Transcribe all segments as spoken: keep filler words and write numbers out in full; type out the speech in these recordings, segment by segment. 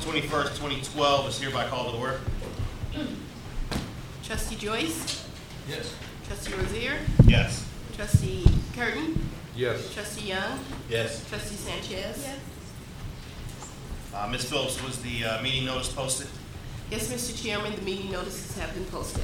twenty-first, twenty twelve is hereby called to order. Trustee Joyce? Yes. Trustee Rozier? Yes. Trustee Curtin? Yes. Trustee Young? Yes. Trustee Sanchez? Yes. Uh, Miz Phillips, was the uh, meeting notice posted? Yes, Mister Chairman, the meeting notices have been posted.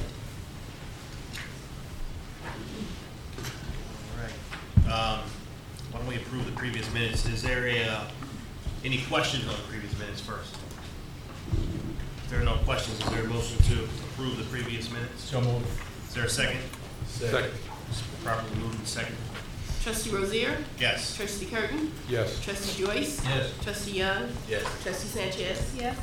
All right. Um, why don't we approve the previous minutes? Is there a, uh, any questions on the previous minutes first? If there are no questions, is there a motion to approve the previous minutes? So moved. Is there a second? Second. Properly moved and second. Trustee Rozier? Yes. Trustee Curtin? Yes. Trustee Joyce? Yes. Trustee Young? Yes. Trustee Sanchez? Yes.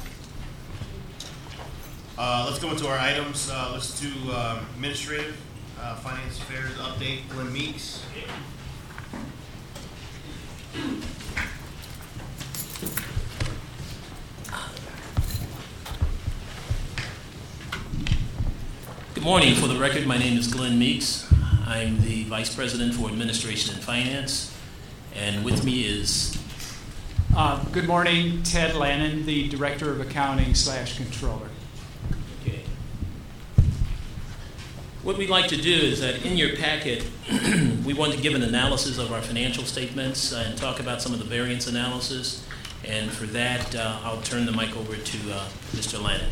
Uh, let's go into our items. Uh, let's do um, administrative, uh, finance affairs update. Glenn Meeks. Good morning. For the record, my name is Glenn Meeks. I'm the Vice President for Administration and Finance, and with me is... Uh, good morning, Ted Lannon, the Director of Accounting slash Controller. Okay. What we'd like to do is that in your packet, we want to give an analysis of our financial statements and talk about some of the variance analysis, and for that, uh, I'll turn the mic over to uh, Mister Lannon.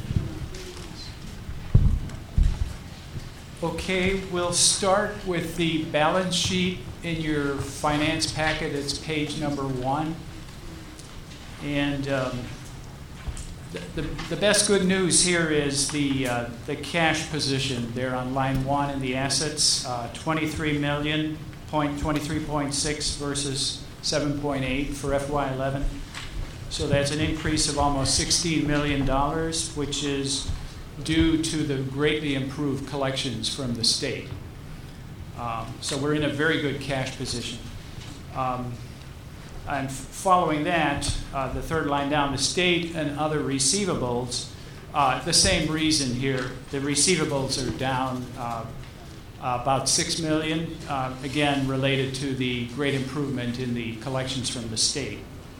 Okay, we'll start with the balance sheet in your finance packet. It's page number one. And um, the, the, the best good news here is the, uh, the cash position there on line one in the assets, uh, twenty-three million, twenty-three point six versus seven point eight for F Y eleven. So that's an increase of almost sixteen million dollars, which is due to the greatly improved collections from the state. Um, so we're in a very good cash position. Um, and f- following that, uh, the third line down, the state and other receivables, uh, the same reason here. The receivables are down uh, about six million dollars, uh, again related to the great improvement in the collections from the state.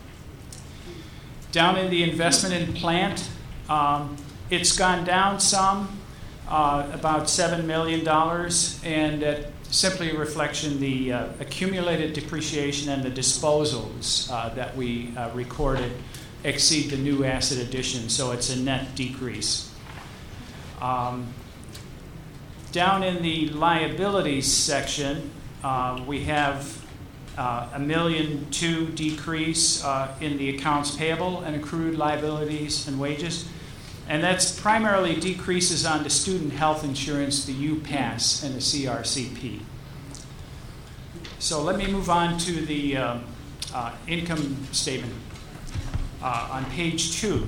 Down in the investment in plant, um, it's gone down some, uh, about seven million dollars, and uh, simply a reflection the uh, accumulated depreciation and the disposals uh, that we uh, recorded exceed the new asset addition, so it's a net decrease. Um, down in the liabilities section, uh, we have uh, a million two decrease uh, in the accounts payable and accrued liabilities and wages. And that's primarily decreases on the student health insurance, the U PASS, and the C R C P. So let me move on to the uh, uh, income statement uh, on page two.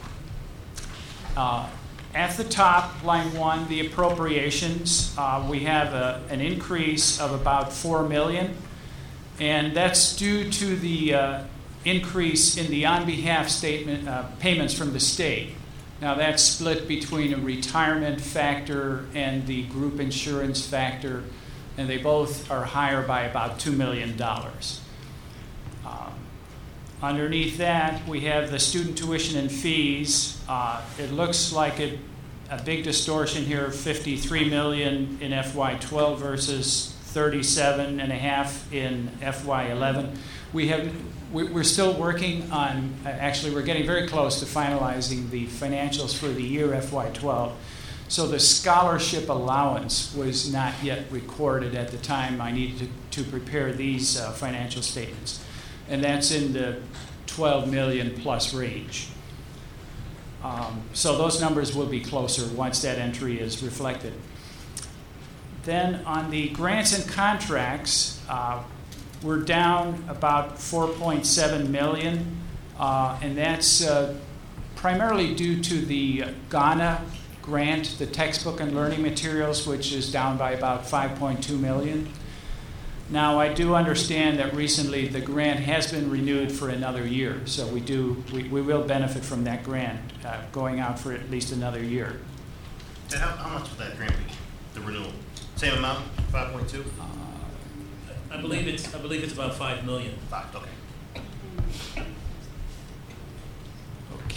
Uh, at the top, line one, the appropriations, uh, we have a, an increase of about four million dollars, and that's due to the uh, increase in the on-behalf statement uh, payments from the state. Now that's split between a retirement factor and the group insurance factor, and they both are higher by about two million dollars. Um, underneath that, we have the student tuition and fees. Uh, it looks like a, a big distortion here, fifty-three million dollars in F Y twelve versus thirty-seven and a half in F Y eleven. We have We're still working on, actually we're getting very close to finalizing the financials for the year F Y twelve. So the scholarship allowance was not yet recorded at the time I needed to, to prepare these uh, financial statements. And that's in the twelve million plus range. Um, so those numbers will be closer once that entry is reflected. Then on the grants and contracts, uh, we're down about four point seven million dollars, uh, and that's uh, primarily due to the Ghana grant, the textbook and learning materials, which is down by about five point two million dollars. Now, I do understand that recently the grant has been renewed for another year, so we do we, we will benefit from that grant uh, going out for at least another year. And how, how much would that grant be? The renewal, same amount, five point two. Uh, I believe it's I believe it's about five million. Five. Okay.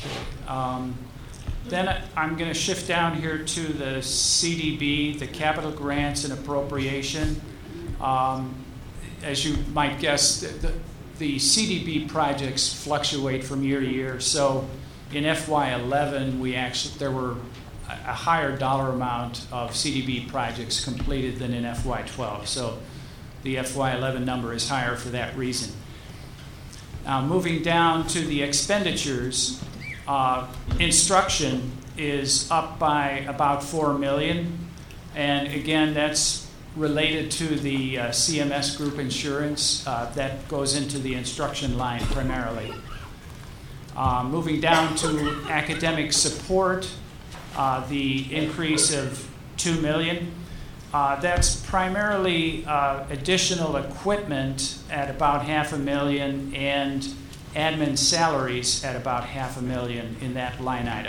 Um, Then I'm going to shift down here to the C D B, the capital grants and appropriation. Um, As you might guess, the, the, the C D B projects fluctuate from year to year. So in F Y eleven, we actually, there were a, a higher dollar amount of C D B projects completed than in F Y twelve. So the F Y eleven number is higher for that reason. Now, moving down to the expenditures, uh, instruction is up by about four million dollars. And again, that's related to the uh, C M S group insurance. Uh, that goes into the instruction line primarily. Uh, moving down to academic support, uh, the increase of two million dollars. Uh, that's primarily uh, additional equipment at about half a million and admin salaries at about half a million in that line item.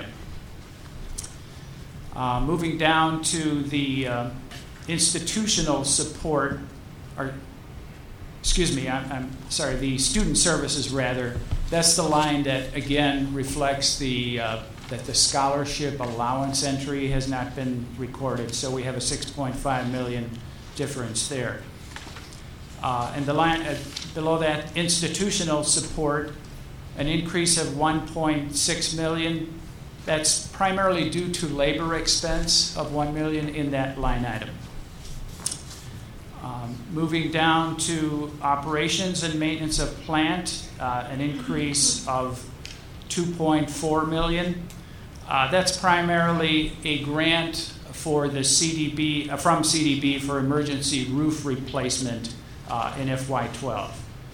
Uh, moving down to the uh, institutional support, or excuse me, I'm, I'm sorry, the student services rather, that's the line that again reflects the uh, that the scholarship allowance entry has not been recorded, so we have a six point five million difference there. Uh, and the line uh, below that, institutional support, an increase of one point six million. That's primarily due to labor expense of one million in that line item. Um, moving down to operations and maintenance of plant, uh, an increase of two point four million. Uh, that's primarily a grant for the C D B, uh, from C D B for emergency roof replacement uh, in F Y twelve.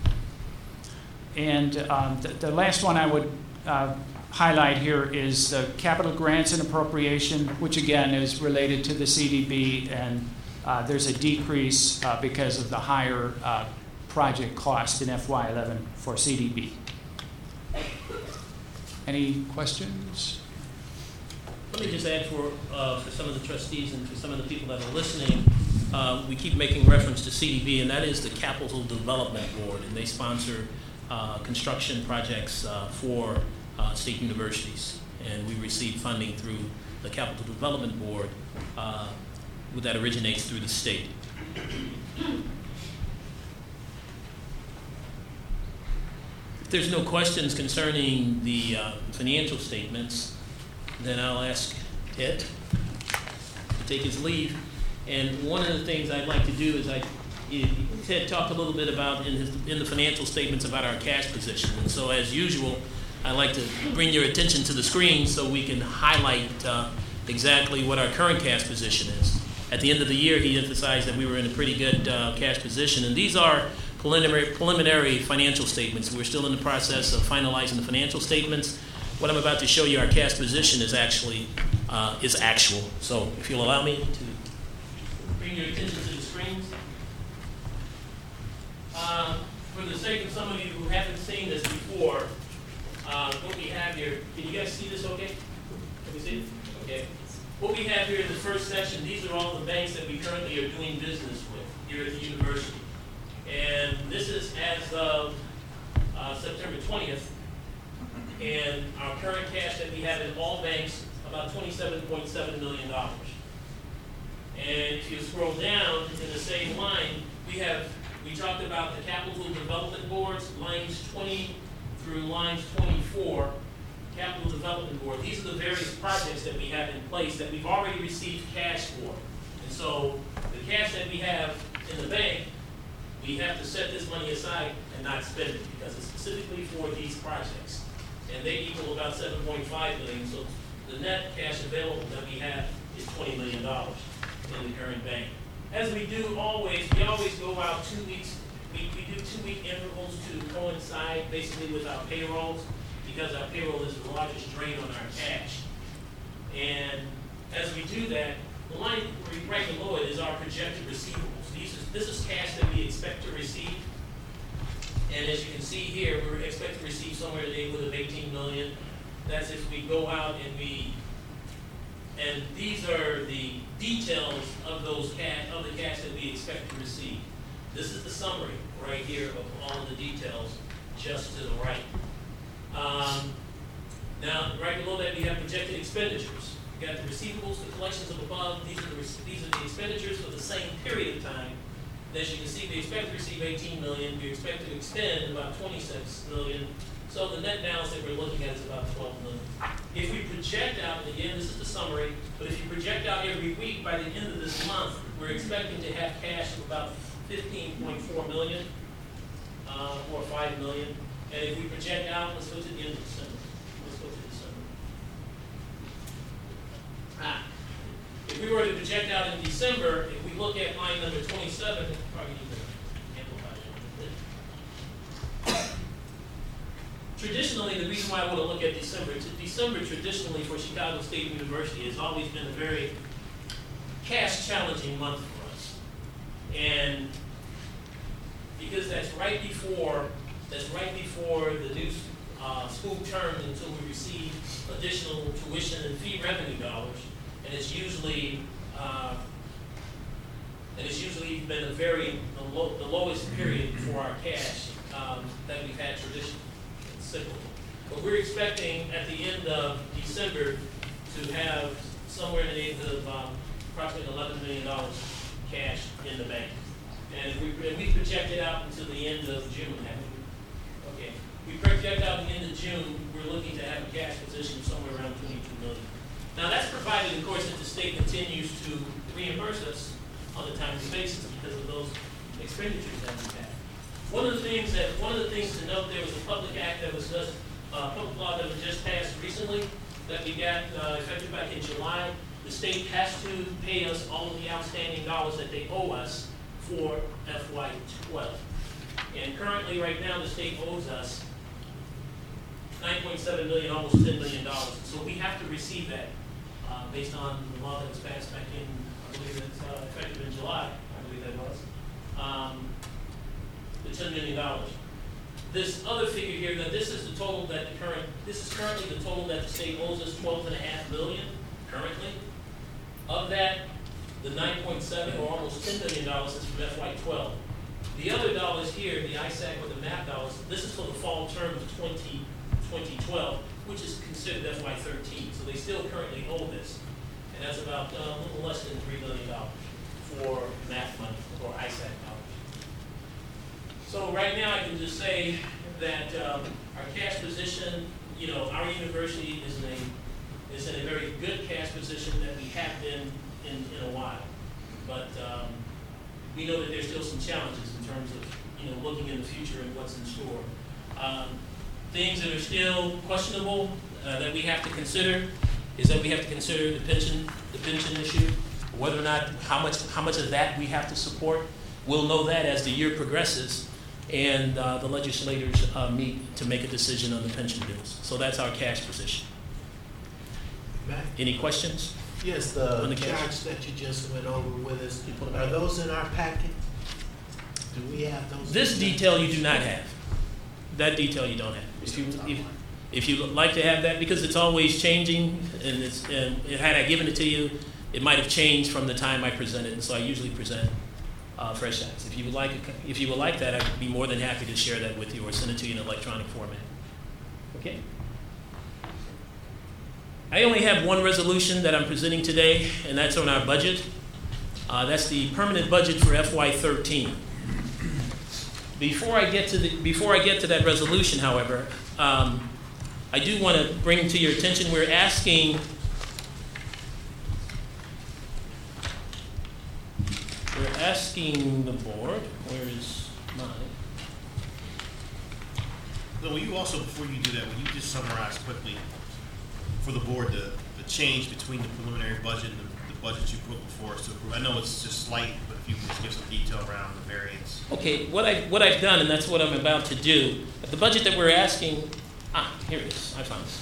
And um, the, the last one I would uh, highlight here is the capital grants and appropriation, which again is related to the C D B, and uh, there's a decrease uh, because of the higher uh, project cost in F Y eleven for C D B. Any questions? Let me just add for, uh, for some of the trustees and for some of the people that are listening, uh, we keep making reference to C D B, and that is the Capital Development Board, and they sponsor uh, construction projects uh, for uh, state universities, and we receive funding through the Capital Development Board uh, that originates through the state. If there's no questions concerning the uh, financial statements, then I'll ask Ted to take his leave. And one of the things I'd like to do is I, Ted talked a little bit about in, his, in the financial statements about our cash position. And so as usual, I'd like to bring your attention to the screen so we can highlight uh, exactly what our current cash position is. At the end of the year, he emphasized that we were in a pretty good uh, cash position. And these are preliminary, preliminary financial statements. We're still in the process of finalizing the financial statements. What I'm about to show you, our cash position, is actually uh, is actual. So if you'll allow me to bring your attention to the screens. Uh, for the sake of some of you who haven't seen this before, uh, what we have here, can you guys see this okay? Can we see it? Okay. What we have here in the first section, these are all the banks that we currently are doing business with here at the university. And this is as of uh, September twentieth. And our current cash that we have in all banks, about twenty-seven point seven million dollars. And if you scroll down in the same line, we have, we talked about the Capital Development Boards, lines twenty through lines twenty-four, Capital Development Board. These are the various projects that we have in place that we've already received cash for. And so the cash that we have in the bank, we have to set this money aside and not spend it because it's specifically for these projects. And they equal about seven point five million dollars. So the net cash available that we have is twenty million dollars in the current bank. As we do always, we always go out two weeks. We, we do two-week intervals to coincide basically with our payrolls because our payroll is the largest drain on our cash. And as we do that, the line right below it is our projected receivables. These is, this is cash that we expect to receive. And as you can see here, we expect to receive somewhere in the neighborhood of eighteen million dollars. That's if we go out and we, and these are the details of those cash, of the cash that we expect to receive. This is the summary right here of all of the details just to the right. Um, Now, right below that, we have projected expenditures. We got the receivables, the collections of above. These are the rec- these are the expenditures for the same period of time. And as you can see, we expect to receive eighteen million. We expect to expend about twenty-six million. So the net balance that we're looking at is about twelve million. If we project out, and again, this is the summary, but if you project out every week, by the end of this month, we're expecting to have cash of about fifteen point four million, uh, or five million. And if we project out, let's go to the end of December. Let's go to December. Ah. If we were to project out in December, if we look at line number twenty-seven, probably need to amplify it a little bit. Traditionally, the reason why I want to look at December, to December traditionally for Chicago State University has always been a very cash challenging month for us. And because that's right before, that's right before the new uh, school term until we receive additional tuition and fee revenue dollars. And it's usually, uh, and it's usually been a very, the, low, the lowest period for our cash um, that we've had traditionally. Cyclical. But we're expecting at the end of December to have somewhere in the neighborhood of um, approximately eleven million dollars cash in the bank. And if we, if we project it out until the end of June, okay, we project out the end of June, we're looking to have a cash position of somewhere around twenty-two million dollars. Now that's provided, of course, that the state continues to reimburse us on a timely basis because of those expenditures that we've had. One of the things that one of the things to note, there was a public act that was just uh, public law that was just passed recently that we got uh, effective back in July. The state has to pay us all of the outstanding dollars that they owe us for F Y twelve. And currently, right now, the state owes us nine point seven million dollars, almost ten million dollars. So we have to receive that uh, based on the law that was passed back in, I believe it's uh, effective in July, I believe that was. Um, the ten million dollars. This other figure here, that this is the total that the current, this is currently the total that the state owes us, twelve and a half million currently. Of that, the nine point seven or almost ten million dollars is from F Y twelve. The other dollars here, the I S A C or the M A P dollars, this is for the fall term of twenty twelve, which is considered F Y thirteen. So they still currently owe this. And that's about uh, a little less than three million dollars for M A P money or I S A C dollars. So right now, I can just say that um, our cash position, you know, our university is in a is in a very good cash position that we have been in, in a while. But um, we know that there's still some challenges in terms of, you know, looking in the future and what's in store. Um, things that are still questionable uh, that we have to consider is that we have to consider the pension, the pension issue, whether or not how much how much of that we have to support. We'll know that as the year progresses. And uh, the legislators uh, meet to make a decision on the pension bills. So that's our cash position. Matt? Any questions? Yes, the On the cash? charts that you just went over with us, are those in our packet? Do we have those? This detail you do not have. That detail you don't have. If you if, if you would like to have that, because it's always changing, and it's and had I given it to you, it might have changed from the time I presented, and so I usually present Uh, fresh acts. If you would like, if you would like that, I'd be more than happy to share that with you or send it to you in electronic format. Okay. I only have one resolution that I'm presenting today, and that's on our budget. Uh, that's the permanent budget for F Y thirteen. Before I get to the before I get to that resolution, however, um, I do want to bring to your attention we're asking. We're asking the board, where is mine? So will you also, before you do that, will you just summarize quickly for the board the, the change between the preliminary budget and the, the budget you put before us to approve? I know it's just slight, but if you can just give some detail around the variance. Okay, what, I, what I've done, and that's what I'm about to do, the budget that we're asking, ah, here it is, I found it.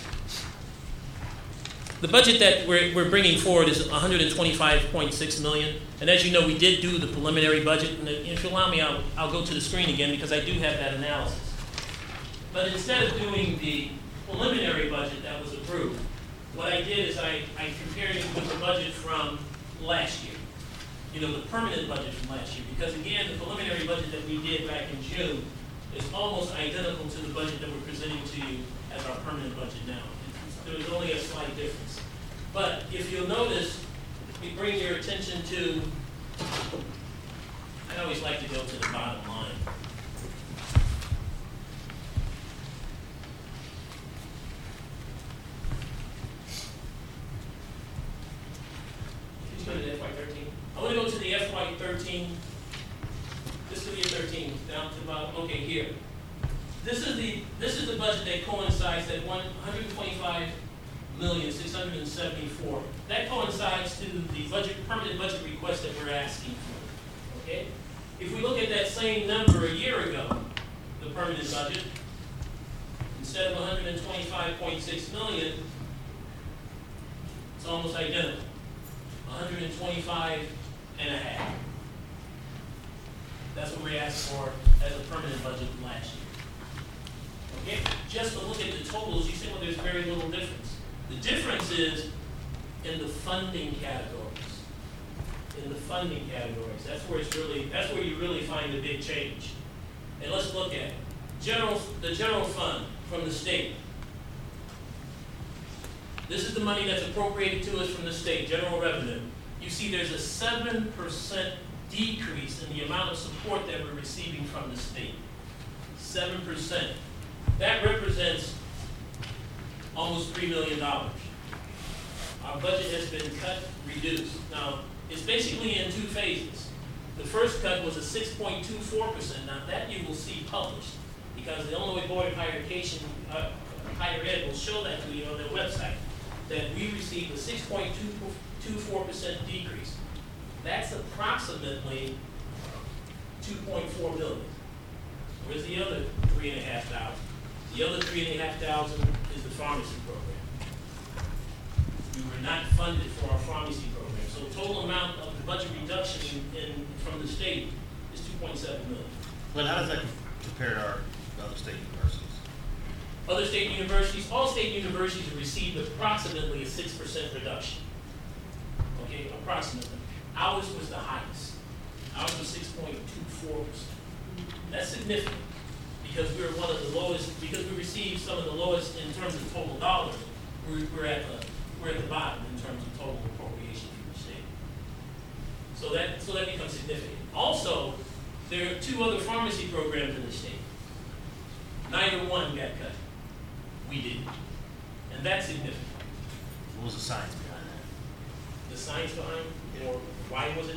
The budget that we're, we're bringing forward is one hundred twenty-five point six million dollars. And as you know, we did do the preliminary budget. And if you allow me, I'll, I'll go to the screen again because I do have that analysis. But instead of doing the preliminary budget that was approved, what I did is I, I compared it with the budget from last year. You know, the permanent budget from last year. Because again, the preliminary budget that we did back in June is almost identical to the budget that we're presenting to you as our permanent budget now. It's there was only a slight difference. But if you'll notice, we bring your attention to, I always like to go to the bottom line. Can you go to F Y thirteen? I want to go to the F Y thirteen, fiscal year thirteen, down to about, okay, here. This is the, this is the budget that coincides at one hundred twenty-five million, six hundred seventy-four. That coincides to the budget, permanent budget request that we're asking for, okay? If we look at that same number a year ago, the permanent budget, instead of one hundred twenty-five point six million, it's almost identical, one hundred twenty-five and a half. That's what we asked for as a permanent budget last year. Okay, just to look at the totals, you see, well, there's very little difference. The difference is in the funding categories. In the funding categories, that's where it's really, that's where you really find the big change. And let's look at general, the general fund from the state. This is the money that's appropriated to us from the state, general revenue. You see, there's a seven percent decrease in the amount of support that we're receiving from the state. Seven percent. That represents almost three million dollars. Our budget has been cut, reduced. Now, it's basically in two phases. The first cut was a six point two four percent. Now, that you will see published because the Illinois Board of Higher Education, uh, Higher Ed will show that to you on their website, that we received a six point two four percent decrease. That's approximately two point four million. Where's the other three and a half thousand? The other three and a half thousand is the pharmacy program. We were not funded for our pharmacy program. So the total amount of the budget reduction in, in from the state is two point seven million. But how does that compare to our other state universities? Other state universities, all state universities have received approximately a six percent reduction. Okay, approximately. Ours was the highest. Ours was six point two four percent. That's significant because we're one of the lowest, because we received some of the lowest in terms of total dollars. We're, we're at the we're at the bottom in terms of total appropriation from the state. So that so that becomes significant. Also, there are two other pharmacy programs in the state. Neither one got cut. We did. And that's significant. What was the science behind that? The science behind it, or why was it?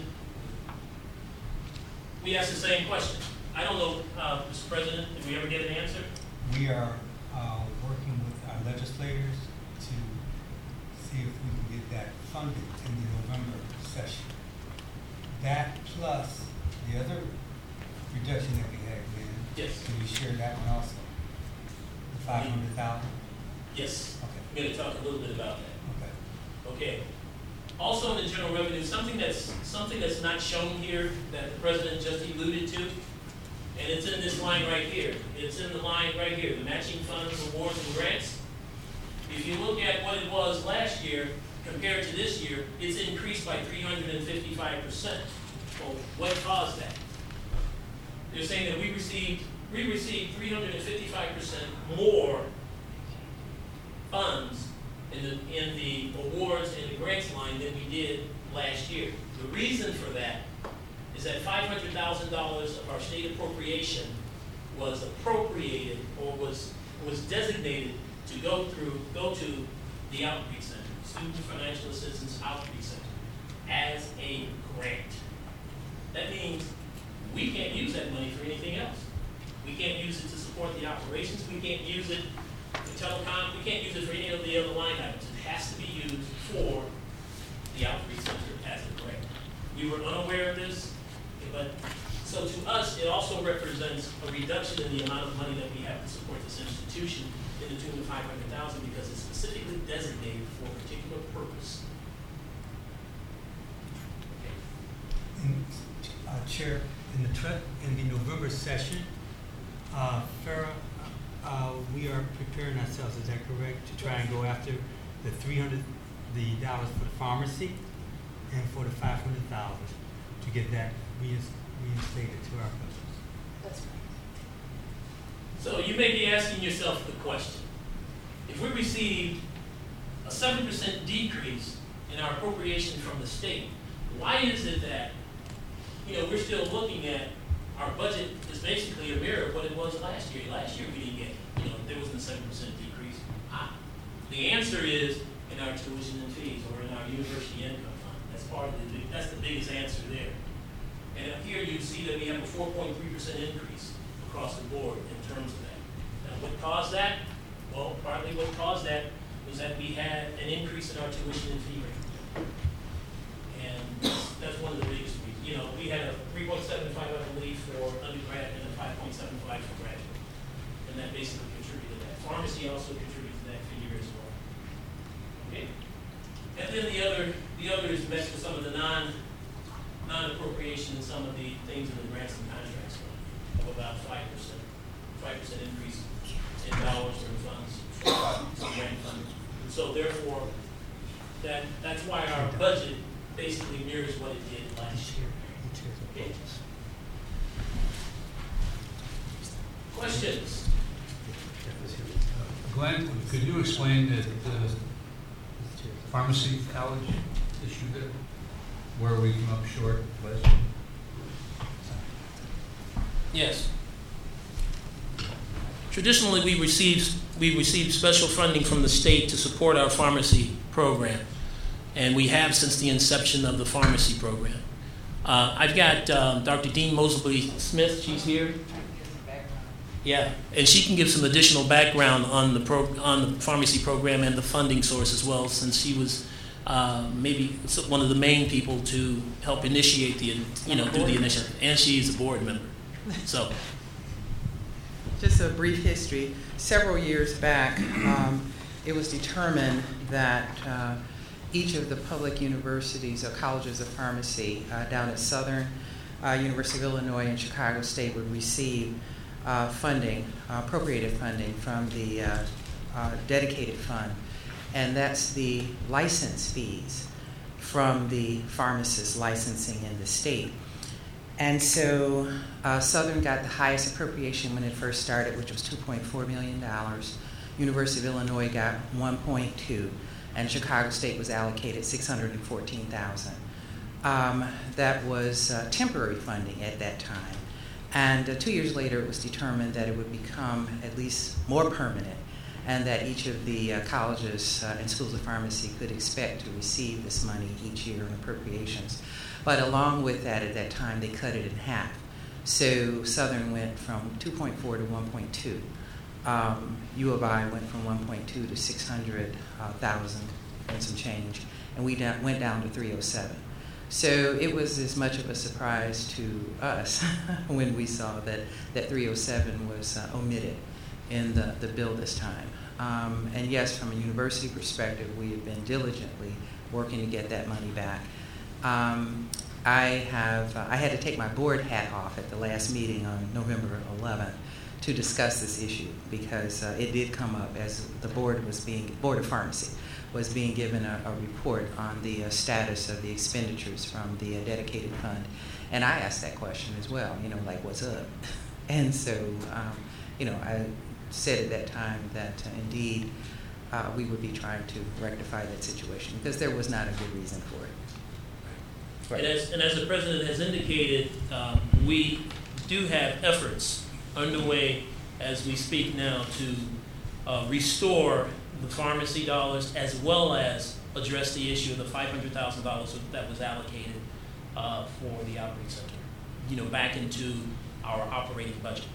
We asked the same question. I don't know, uh, Mister President, did we ever get an answer? We are uh, working with our legislators to see if we can get that funded in the November session. That plus the other reduction that we had, Glenn. Yes. Can you share that one also? The five hundred thousand? Yes. Okay. I'm going to talk a little bit about that. Okay. Okay. Also in the general revenue, something that's something that's not shown here that the President just alluded to, and it's in this line right here. It's in the line right here, the matching funds, awards, and grants. If you look at what it was last year compared to this year, it's increased by three hundred fifty-five percent. Well, what caused that? They're saying that we received we received three hundred fifty-five percent more funds in the in the awards and the grants line than we did last year. The reason for that is that five hundred thousand dollars of our state appropriation was appropriated or was was designated to go through go to the outreach center, Student Financial Assistance Outreach Center, as a grant. That means we can't use that money for anything else. We can't use it to support the operations. We can't use it for telecom. We can't use it for any of the other line items. It has to be used for the outreach center as a grant. We were unaware of this, but so to us, it also represents a reduction in the amount of money that we have to support this institution in the tune of five hundred thousand dollars because it's specifically designated for a particular purpose. Okay. And, uh, Chair, in the tre- in the November session, uh, Farah, uh, we are preparing ourselves, is that correct, to try and go after the three hundred, the dollars for the pharmacy and for the five hundred thousand to get that reins- reinstated to our budgets. That's right. So you may be asking yourself the question, if we received seven percent decrease in our appropriation from the state. Why is it that, you know, we're still looking at our budget is basically a mirror of what it was last year. Last year we didn't get, you know, there wasn't a seven percent decrease. Ah, the answer is in our tuition and fees or in our university income fund. That's part of the, that's the biggest answer there. And up here you see that we have a four point three percent increase across the board in terms of that. Now what caused that? Well, partly what caused that was that we had an increase in our tuition and fee rate. And that's, that's one of the biggest reasons. You know, we had a three point seven five, I believe, for undergrad and a five point seven five for graduate. And that basically contributed to that. Pharmacy also contributed to that figure as well. Okay? And then the other, the other is messed with some of the non, non-appropriation and some of the things in the grants and contracts fund of about five percent, five percent increase in dollars or in funds for grant funding. And so therefore, that, that's why our budget basically mirrors what it did last year. Okay. Questions? Glenn, could you explain the, the pharmacy college issue there, where we came up short last year? Yes. Traditionally, we receive we receive special funding from the state to support our pharmacy program, and we have since the inception of the pharmacy program. Uh, I've got um, Doctor Dean Mosley Smith. She's here. Yeah, and she can give some additional background on the pro, on the pharmacy program and the funding source as well, since she was uh, maybe one of the main people to help initiate the, you know, do the initiative, and she is a board member. So, just a brief history. Several years back, um, it was determined that uh, each of the public universities or colleges of pharmacy uh, down at Southern, uh, University of Illinois, and Chicago State would receive uh, funding, uh, appropriated funding from the uh, uh, dedicated fund, and that's the license fees from the pharmacists licensing in the state. And so uh, Southern got the highest appropriation when it first started, which was two point four million dollars. University of Illinois got one point two, and Chicago State was allocated six hundred fourteen thousand dollars. Um, that was uh, temporary funding at that time. And uh, two years later, it was determined that it would become at least more permanent, and that each of the uh, colleges uh, and schools of pharmacy could expect to receive this money each year in appropriations. But along with that, at that time, they cut it in half. So Southern went from two point four to one point two. Um, U of I went from one point two to six hundred thousand and some change, and we down, went down to three oh seven. So it was as much of a surprise to us when we saw that, that three oh seven was uh, omitted in the, the bill this time. Um, and yes, from a university perspective, we have been diligently working to get that money back. Um, I have uh, I had to take my board hat off at the last meeting on November eleventh to discuss this issue, because uh, it did come up as the board was being Board of Pharmacy was being given a, a report on the uh, status of the expenditures from the uh, dedicated fund, and I asked that question as well. You know, like, what's up? And so, um, you know, I said at that time that uh, indeed uh, we would be trying to rectify that situation, because there was not a good reason for it. and as, and as the president has indicated, um, we do have efforts underway as we speak now to uh, restore the pharmacy dollars, as well as address the issue of the five hundred thousand dollars that was allocated uh, for the outreach center, you know, back into our operating budget,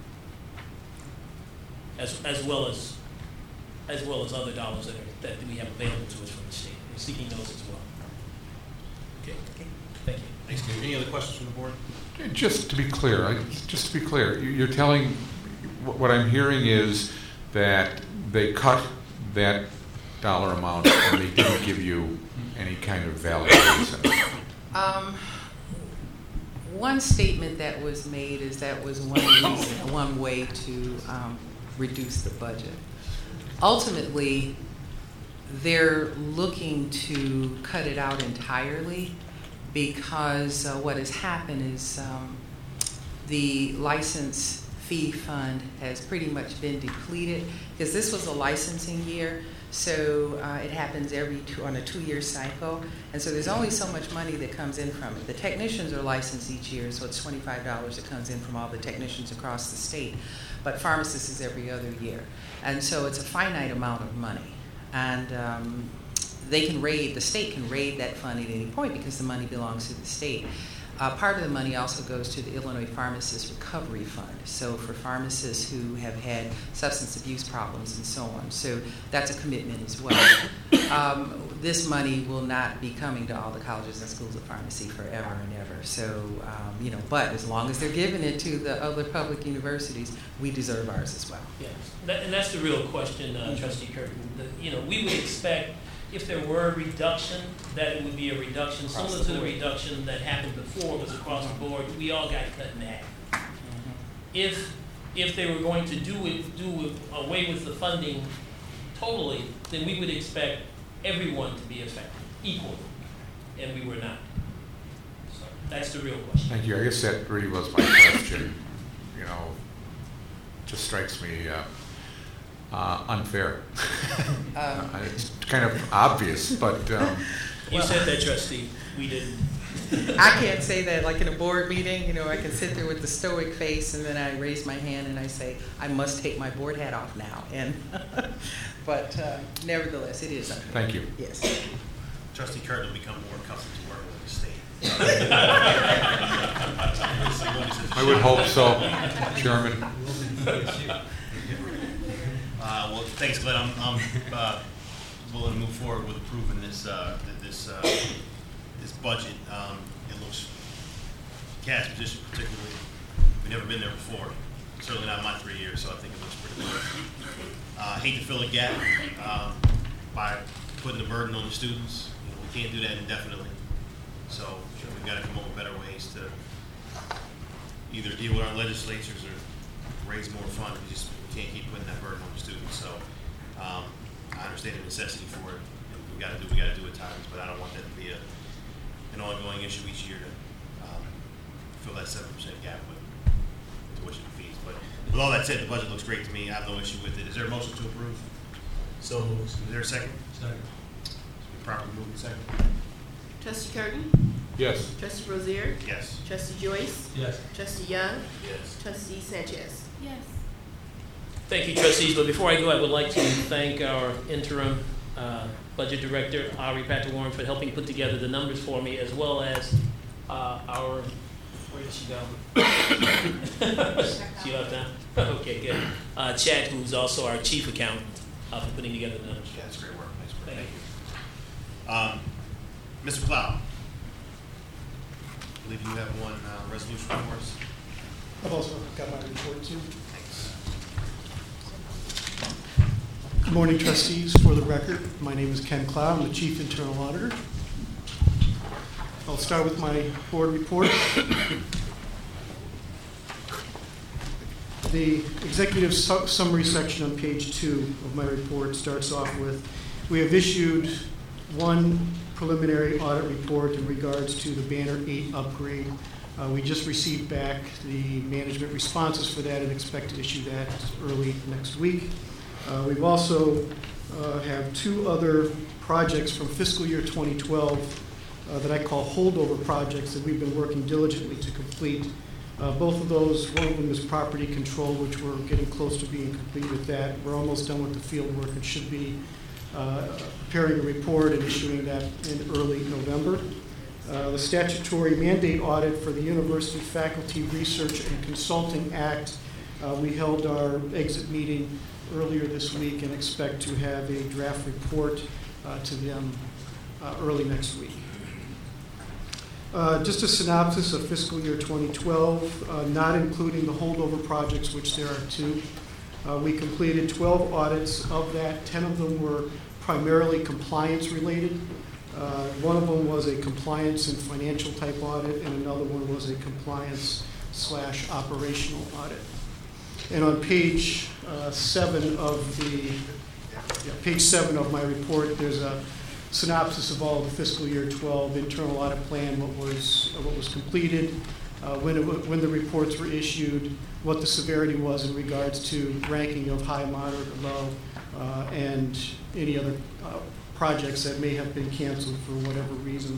as as well as as well as other dollars that are, that we have available to us from the state. We're seeking those as well. Okay. Okay. Thank you. Thanks, Dave. Any other questions from the board? Just to be clear, I, just to be clear, you- you're telling, what I'm hearing is that they cut that dollar amount and they didn't give you any kind of valid reason. Um, one statement that was made is that was one reason, one way to um, reduce the budget. Ultimately, they're looking to cut it out entirely, because uh, what has happened is um, the license fee fund has pretty much been depleted, because this was a licensing year. So uh, it happens every two, on a two-year cycle, and so there's only so much money that comes in from it. The technicians are licensed each year, so it's twenty-five dollars that comes in from all the technicians across the state. But pharmacists is every other year, and so it's a finite amount of money. And um, they can raid, the state can raid that fund at any point because the money belongs to the state. Uh, part of the money also goes to the Illinois Pharmacist Recovery Fund, so for pharmacists who have had substance abuse problems and so on. So that's a commitment as well. Um, this money will not be coming to all the colleges and schools of pharmacy forever and ever. So, um, you know, but as long as they're giving it to the other public universities, we deserve ours as well. Yes, that, and that's the real question, uh, Trustee Curtin. The, you know, we would expect if there were a reduction, that it would be a reduction Across similar the to the board. reduction that happened before, was across the board. We all got cut in half. Mm-hmm. If if they were going to do it, do it away with the funding totally, then we would expect everyone to be affected equally, and we were not. So that's the real question. Thank you. I guess that really was my question. You know, just strikes me uh, uh, unfair. Um, Uh, it's kind of obvious, but um, You said that, Trustee. We didn't. I can't say that like in a board meeting, you know, I can sit there with the stoic face and then I raise my hand and I say, I must take my board hat off now. And but uh, nevertheless, it is unfair. thank you. Yes. Trustee Curtin will become more accustomed to working with the state. I would hope so, Chairman. Uh, well, thanks, Glenn. I'm, I'm uh, willing to move forward with approving this uh, th- this uh, this budget. Um, it looks, cash position particularly, we've never been there before. Certainly not in my three years, so I think it looks pretty good. Uh, hate to fill a gap um, by putting the burden on the students. You know, we can't do that indefinitely. So you know, we've got to come up with better ways to either deal with our legislatures or raise more funds. We just we can't keep putting that burden on the students. So um, I understand the necessity for it. We got to do we got to do at times, but I don't want that to be a an ongoing issue each year to um, fill that seven percent gap with tuition and fees. But with all that said, the budget looks great to me. I have no issue with it. Is there a motion to approve? So moved. Is there a second? Second. Properly moved and second. Trustee Curtin? Yes. Trustee Rozier? Yes. Trustee Joyce? Yes. Trustee Young? Yes. Trustee Sanchez? Yes. Thank you, trustees. But before I go, I would like to thank our interim uh, budget director, Ari Patter-Warren, for helping put together the numbers for me, as well as uh, our, where did she go? She left now? Okay, good. Uh, Chad, who's also our chief accountant, uh, for putting together the numbers. Yeah, that's great work. Nice work. Thank Thank you. Um, Mister Plow, I believe you have one uh, resolution for us. I've also got my report too. Thanks. Good morning, trustees. For the record, my name is Ken Clow. I'm the Chief Internal Auditor. I'll start with my board report. The executive su- summary section on page two of my report starts off with, we have issued one preliminary audit report in regards to the Banner eight upgrade. Uh, we just received back the management responses for that and expect to issue that early next week. Uh, we've also uh, have two other projects from fiscal year twenty twelve uh, that I call holdover projects that we've been working diligently to complete. Uh, both of those, one of them is property control, which we're getting close to being complete with that. We're almost done with the field work and should be uh, preparing a report and issuing that in early November. Uh, the statutory mandate audit for the University Faculty Research and Consulting Act, uh, we held our exit meeting earlier this week and expect to have a draft report uh, to them uh, early next week. Uh, just a synopsis of fiscal year twenty twelve, uh, not including the holdover projects, which there are two. Uh, we completed twelve audits. Of that, ten of them were primarily compliance related. Uh, one of them was a compliance and financial type audit, and another one was a compliance slash operational audit. And on page uh, seven of the yeah, page seven of my report, there's a synopsis of all of the fiscal year twelve internal audit plan, what was uh, what was completed, uh, when it w- when the reports were issued, what the severity was in regards to ranking of high, moderate, or low, uh, and any other uh, projects that may have been canceled for whatever reason.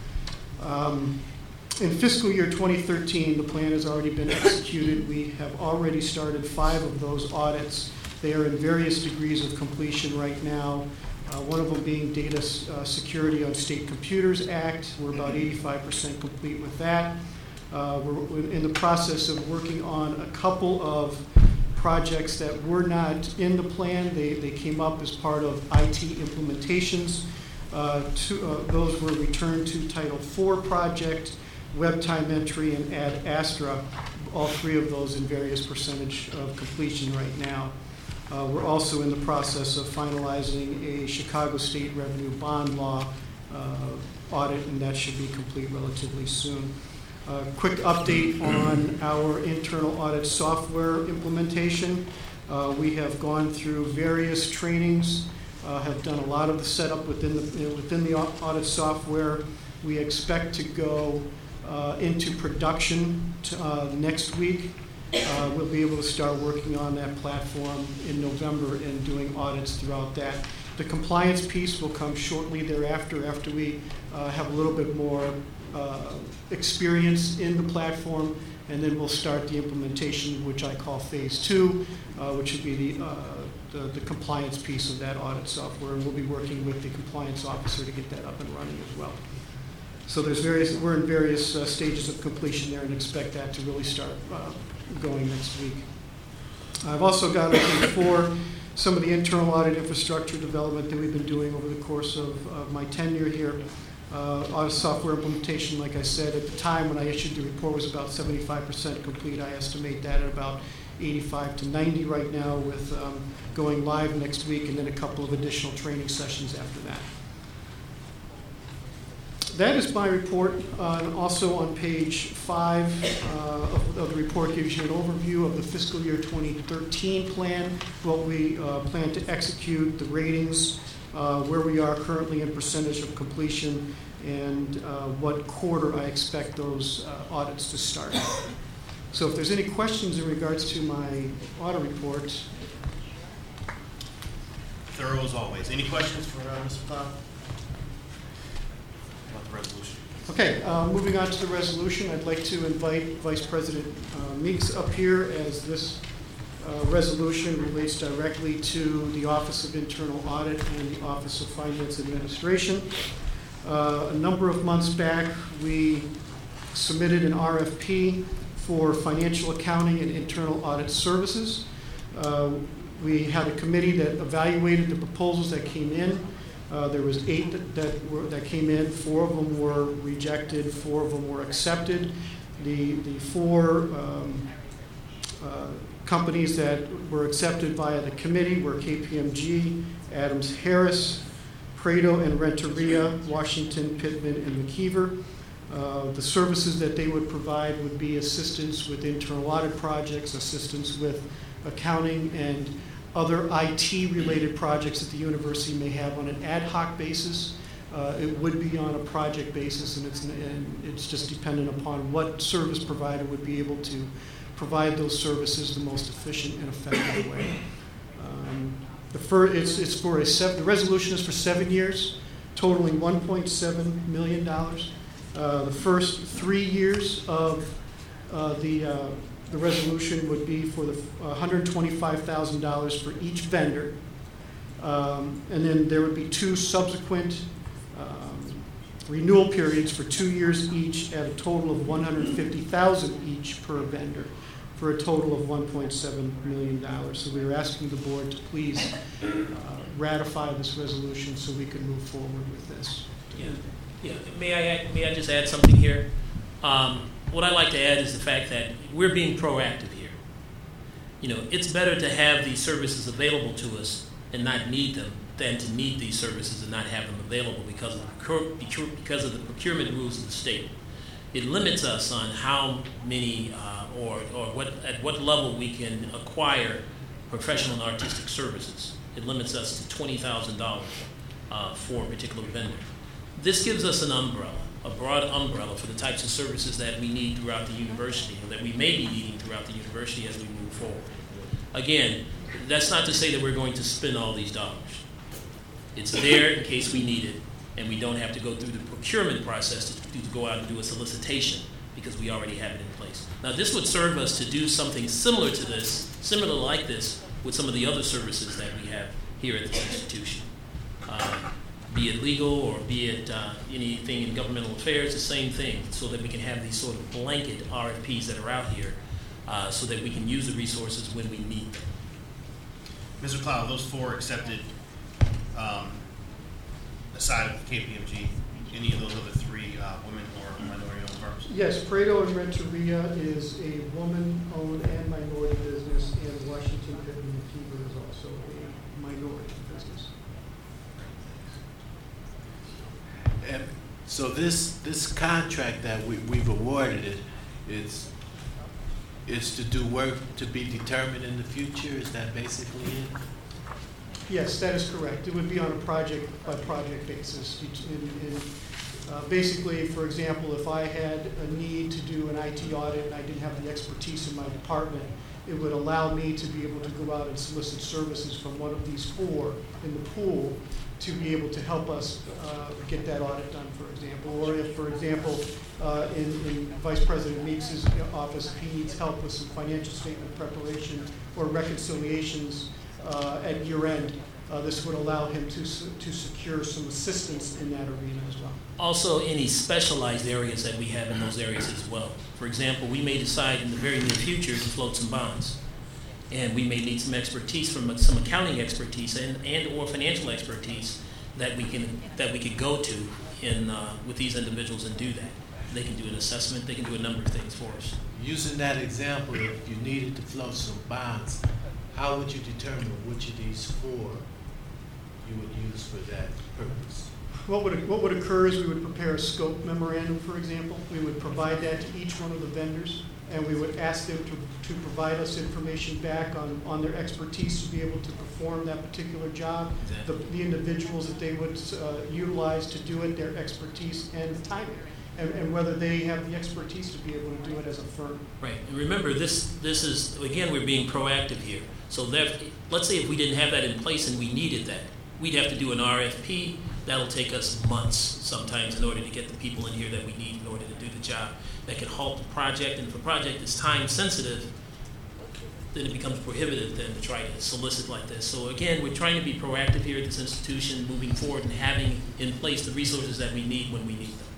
Um, In fiscal year twenty thirteen, the plan has already been executed. We have already started five of those audits. They are in various degrees of completion right now, uh, one of them being Data uh, Security on State Computers Act. We're about eighty-five percent complete with that. Uh, we're, we're in the process of working on a couple of projects that were not in the plan. They, they came up as part of I T implementations. Uh, two, uh, those were Return to Title four project, Web Time Entry, and Ad Astra, all three of those in various percentage of completion right now. Uh, we're also in the process of finalizing a Chicago State Revenue Bond Law uh, audit, and that should be complete relatively soon. Uh, quick update on our internal audit software implementation. Uh, we have gone through various trainings, uh, have done a lot of the setup within the, you know, within the audit software. We expect to go Uh, into production t- uh, next week. Uh, we'll be able to start working on that platform in November and doing audits throughout that. The compliance piece will come shortly thereafter, after we uh, have a little bit more uh, experience in the platform, and then we'll start the implementation, which I call phase two, uh, which would be the, uh, the the compliance piece of that audit software, and we'll be working with the compliance officer to get that up and running as well. So there's various, we're in various uh, stages of completion there, and expect that to really start uh, going next week. I've also got looking for some of the internal audit infrastructure development that we've been doing over the course of, of my tenure here. Uh, audit software implementation, like I said, at the time when I issued the report, was about seventy-five percent complete. I estimate that at about eighty-five to ninety right now, with um, going live next week, and then a couple of additional training sessions after that. That is my report. Uh, and also on page five uh, of, of the report gives you an overview of the fiscal year twenty thirteen plan, what we uh, plan to execute, the ratings, uh, where we are currently in percentage of completion, and uh, what quarter I expect those uh, audits to start. So if there's any questions in regards to my audit report. Thorough as always. Any questions for uh, Mister Pop? Resolution. Okay, uh, moving on to the resolution, I'd like to invite Vice President uh, Meeks up here, as this uh, resolution relates directly to the Office of Internal Audit and the Office of Finance Administration. Uh, a number of months back, we submitted an R F P for financial accounting and internal audit services. Uh, we had a committee that evaluated the proposals that came in. Uh, there was eight that, that, were, that came in. Four of them were rejected. Four of them were accepted. The, the four um, uh, companies that were accepted via the committee were K P M G, Adams Harris, Prado and Renteria, Washington, Pittman, and McKeever. Uh, the services that they would provide would be assistance with internal audit projects, assistance with accounting, and other I T-related projects that the university may have on an ad hoc basis. Uh, it would be on a project basis, and it's, and it's just dependent upon what service provider would be able to provide those services the most efficient and effective way. Um, the, fir- it's, it's for a seven, the resolution is for seven years, totaling one point seven million dollars. Uh, the first three years of uh, the uh, The resolution would be for the one hundred twenty-five thousand dollars for each vendor. Um, and then there would be two subsequent um, renewal periods for two years each at a total of one hundred fifty thousand dollars each per vendor, for a total of one point seven million dollars. So we are asking the board to please uh, ratify this resolution so we can move forward with this. Yeah, yeah. May I add, may I just add something here? Um, What I'd like to add is the fact that we're being proactive here. You know, it's better to have these services available to us and not need them than to need these services and not have them available because of the, because of the procurement rules of the state. It limits us on how many uh, or, or what at what level we can acquire professional and artistic services. It limits us to twenty thousand dollars uh, for a particular vendor. This gives us an umbrella. A broad umbrella for the types of services that we need throughout the university, or that we may be needing throughout the university as we move forward. Again, That's not to say that we're going to spend all these dollars. It's there in case we need it, and we don't have to go through the procurement process to, do, to go out and do a solicitation because we already have it in place. Now, this would serve us to do something similar to this, similar like this, with some of the other services that we have here at this institution. Uh, be it legal or be it uh, anything in governmental affairs, the same thing, so that we can have these sort of blanket R F Ps that are out here uh, so that we can use the resources when we need them. Mister Cloud, those four accepted, um, aside of K P M G, any of those other three uh, women or minority-owned firms? Yes, Pareto and Renteria is a woman-owned and minority business, and Washington Pittman and Fever is also a minority business. And so this, this contract that we, we've awarded it, is, is to do work to be determined in the future? Is that basically it? Yes, that is correct. It would be on a project-by-project basis. Each- in- in, uh, Basically, for example, if I had a need to do an I T audit and I didn't have the expertise in my department, it would allow me to be able to go out and solicit services from one of these four in the pool to be able to help us uh, get that audit done, for example. Or if, for example, uh, in, in Vice President Meeks' office, if he needs help with some financial statement preparation or reconciliations uh, at year end, uh, this would allow him to, s- to secure some assistance in that arena as well. Also, any specialized areas that we have in those areas as well. For example, we may decide in the very near future to float some bonds. And we may need some expertise from some accounting expertise and, and or financial expertise that we can that we could go to in uh, with these individuals and do that. They can do an assessment. They can do a number of things for us. Using that example, if you needed to float some bonds, how would you determine which of these four you would use for that purpose? What would, what would occur is we would prepare a scope memorandum, for example. We would provide that to each one of the vendors, and we would ask them to, to provide us information back on, on their expertise to be able to perform that particular job, the, the individuals that they would uh, utilize to do it, their expertise and the timing, and, and whether they have the expertise to be able to do it as a firm. Right. And remember, this this is again we're being proactive here. So that let's say if we didn't have that in place and we needed that, we'd have to do an R F P. That'll take us months sometimes in order to get the people in here that we need in order to do the job. That could halt the project, and if a project is time sensitive, then it becomes prohibitive then to try to solicit like this. So again, we're trying to be proactive here at this institution, moving forward and having in place the resources that we need when we need them.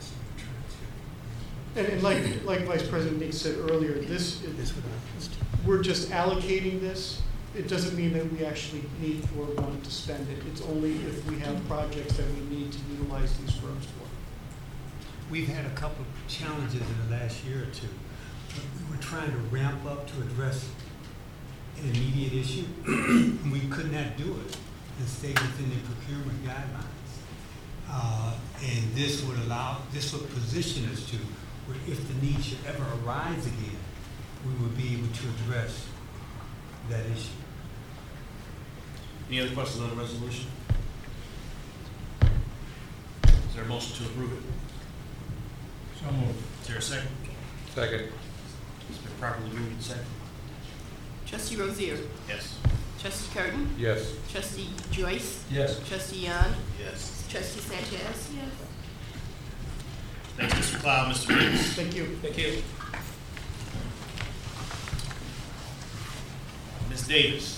And, and like, like Vice President Meeks said earlier, this, we're just allocating this. It doesn't mean that we actually need or want to spend it. It's only if we have projects that we need to utilize these firms for. We've had a couple of challenges in the last year or two. We were trying to ramp up to address an immediate issue, and we could not do it and stay within the procurement guidelines. Uh, and this would allow, this would position us to, where if the need should ever arise again, we would be able to address that issue. Any other questions on the resolution? Is there a motion to approve it? So moved. Is there a second? Second. It's been properly moved and second. Trustee Rozier, Yes. Trustee Curtin, Yes. Trustee Joyce, Yes. Trustee Young, Yes. Trustee Sanchez. Yes. Thanks, Mister Cloud, Mister Meeks. Thank you. Thank you. Miz Davis.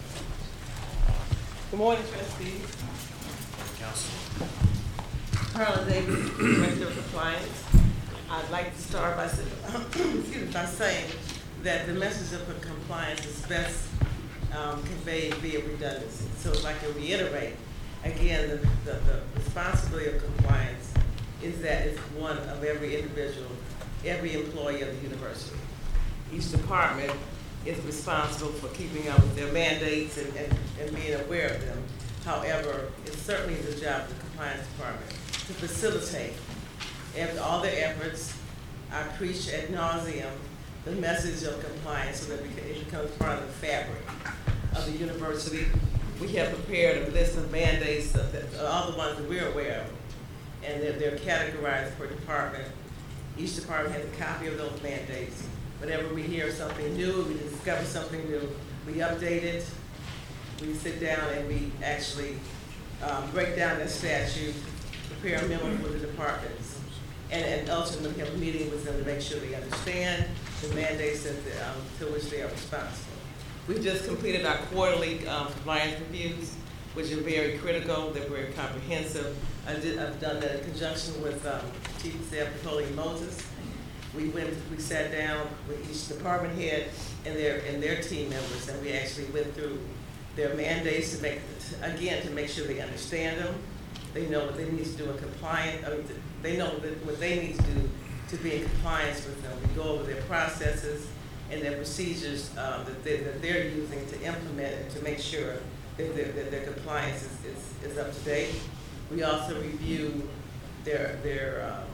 Good morning, trustees. Council. Carla Davis, Director of Compliance. I'd like to start by saying, excuse me, by saying that the message of compliance is best um, conveyed via redundancy. So if I can reiterate, again, the, the, the responsibility of compliance is that it's one of every individual, every employee of the university. Each department is responsible for keeping up with their mandates and, and, and being aware of them. However, it's certainly the job of the compliance department to facilitate after all their efforts. I preach ad nauseum the message of compliance so that it becomes part of the fabric of the university. We have prepared a list of mandates, that, all the ones that we're aware of, and they're, they're categorized per department. Each department has a copy of those mandates. Whenever we hear something new, we discover something new, we update it, we sit down and we actually um, break down the statute, prepare a memo for the departments, and, and ultimately have a meeting with them to make sure they understand the mandates that, the, um, to which they are responsible. We've just completed our quarterly um, compliance reviews, which are very critical, they're very comprehensive. I did, I've done that in conjunction with um, Chief of Staff Napoleon Moses. We went, we sat down with each department head and their, and their team members, and we actually went through their mandates to make, again, to make sure they understand them. They know what they need to do in compliance, I mean, they know what they need to do to be in compliance with them. We go over their processes and their procedures um, that, they, that they're using to implement and to make sure that their, that their compliance is, is, is up to date. We also review their, their, um,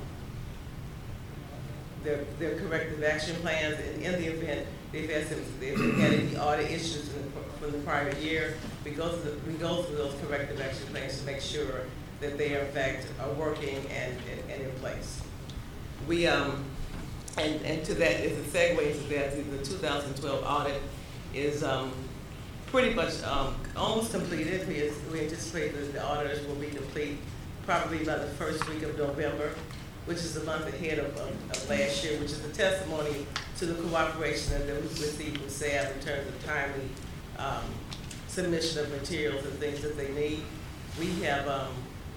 their, their corrective action plans, and in the event they've had some, they've had any audit issues in the, from the prior year, we go through the, we go through those corrective action plans to make sure that they are in fact are working and, and, and in place. We um and, and to that is a segue into that the two thousand twelve audit is um pretty much um almost completed. We we anticipate that the auditors will be complete probably by the first week of November, which is a month ahead of, of, of last year, which is a testimony to the cooperation that we've received from S A F in terms of timely um, submission of materials and things that they need. We have um,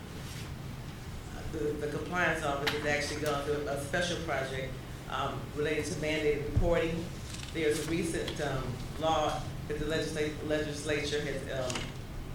the, the compliance office has actually gone through a special project um, related to mandated reporting. There's a recent um, law that the legislat legislature has um,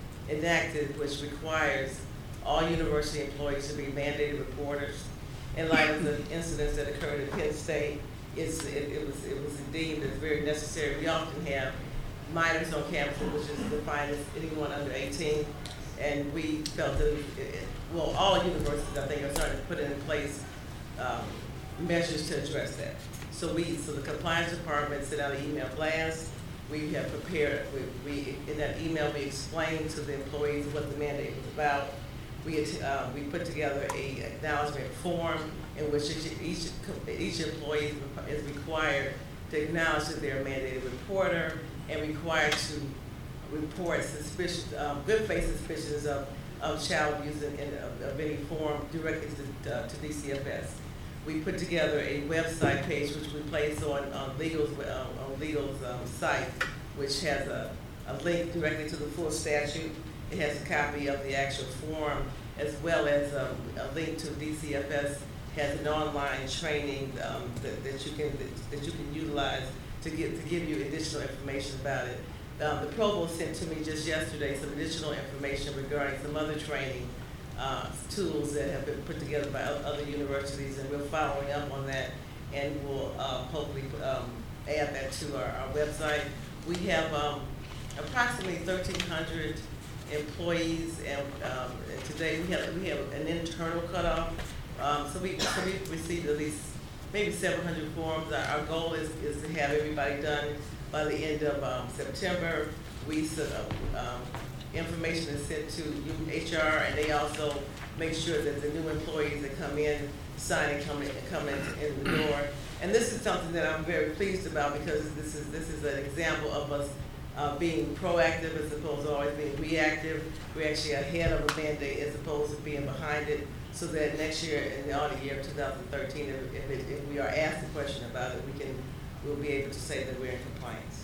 enacted, which requires all university employees to be mandated reporters. In light of the incidents that occurred at Penn State, it's, it, it was it was deemed as very necessary. We often have minors on campus, which is defined as anyone under eighteen, and we felt that, it, well, all universities, I think, are starting to put in place um, measures to address that. So we, so the compliance department sent out an email blast. We have prepared, we, we in that email we explained to the employees what the mandate was about. We, uh, we put together a acknowledgement form in which each, each, each employee is required to acknowledge that they're a mandated reporter and required to report suspicious, um, good faith suspicions of, of child abuse in, in, of, of any form directly to, uh, to D C F S. We put together a website page which we place on, on Legal's, uh, on Legal's um, site, which has a, a link directly to the full statute. It has a copy of the actual form, as well as um, a link to D C F S has an online training um, that, that you can that, that you can utilize to get to give you additional information about it. Um, the provost sent to me just yesterday some additional information regarding some other training uh, tools that have been put together by other universities, and we're following up on that, and we'll uh, hopefully um, add that to our, our website. We have um, approximately thirteen hundred employees, and, um, and today we have we have an internal cutoff. Um, so we so we've received at least maybe seven hundred forms. Our, our goal is, is to have everybody done by the end of um, September. We set up, um, information is sent to H R, and they also make sure that the new employees that come in sign and come in, come in, in the door. And this is something that I'm very pleased about, because this is this is an example of us Uh, being proactive as opposed to always being reactive. We're actually ahead of a mandate as opposed to being behind it, so that next year, in the audit year of two thousand thirteen, if, if, it, if we are asked a question about it, we can, we'll be able to say that we're in compliance.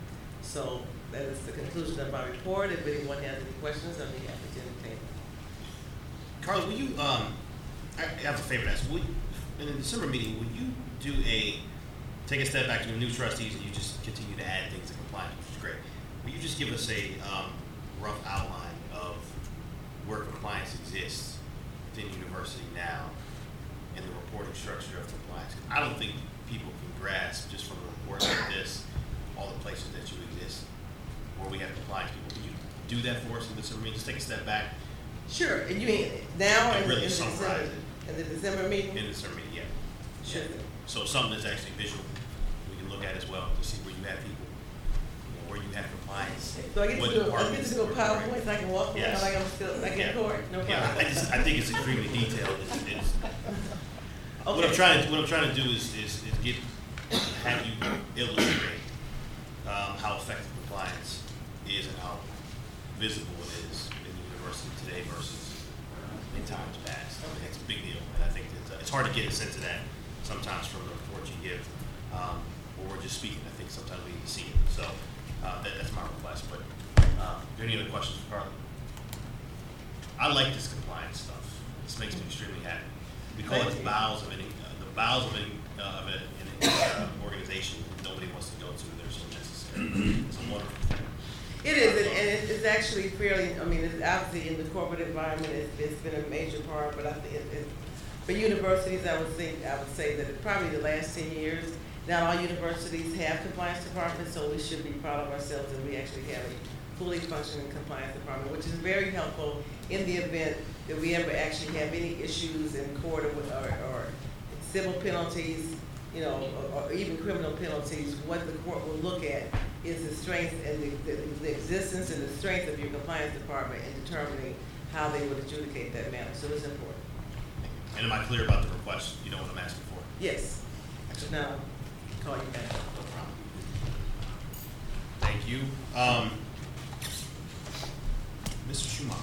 So that is the conclusion of my report. If anyone has any questions, I'll be happy to entertain them. Carla, will you, um, I I have a favor to ask. Will you, in the December meeting, will you do a, take a step back to the new trustees and you just continue to add things to compliance, which is great. Will you just give us a um, rough outline of where compliance exists within the university now and the reporting structure of compliance? I don't think people can grasp just from a report like this all the places that you exist where we have compliance people. Can you do that for us in December meeting? Just take a step back. Sure. And you mean now And in, really in, the summarize December, it. in the December meeting? In the December meeting, yeah. Sure. Yeah. So something that's actually visual we can look at as well to see where you have people, you know, where you have compliance. So I get what to do, I get departments to do a we're PowerPoint covering. so I can walk Yes. around like I'm still like Yeah. in court. No problem. Yeah, I just, I think it's extremely detailed. It's, it's, Okay. What I'm trying to, what I'm trying to do is, is, is get, have you illustrate, um, how effective compliance visible it is in the university today versus in times past. I mean, it's a big deal, and I think it's, uh, it's hard to get a sense of that sometimes from the reports you give, um, or we're just speaking. I think sometimes we need to see it. So uh, that, that's my request. But uh, are there any other questions for Carly? I like this compliance stuff. This makes me extremely happy. We call it the bowels of any, uh, the bowels of any, uh, of a, in an uh, organization that nobody wants to go to. They're so necessary. It's a wonderful thing. It is, and and it's, it's actually fairly, I mean, it's obviously in the corporate environment, it's, it's been a major part, but I think it, it, for universities, I would think, I would say that probably the last ten years, not all universities have compliance departments, so we should be proud of ourselves that we actually have a fully functioning compliance department, which is very helpful in the event that we ever actually have any issues in court or, or, or civil penalties, you know, or, or even criminal penalties. What the court will look at is the strength and the, the, the existence and the strength of your compliance department in determining how they would adjudicate that matter. So it's important. And am I clear about the request? You know what I'm asking for? Yes. So now, I'll call you back. No problem. Thank you. Um, Mister Schumacher.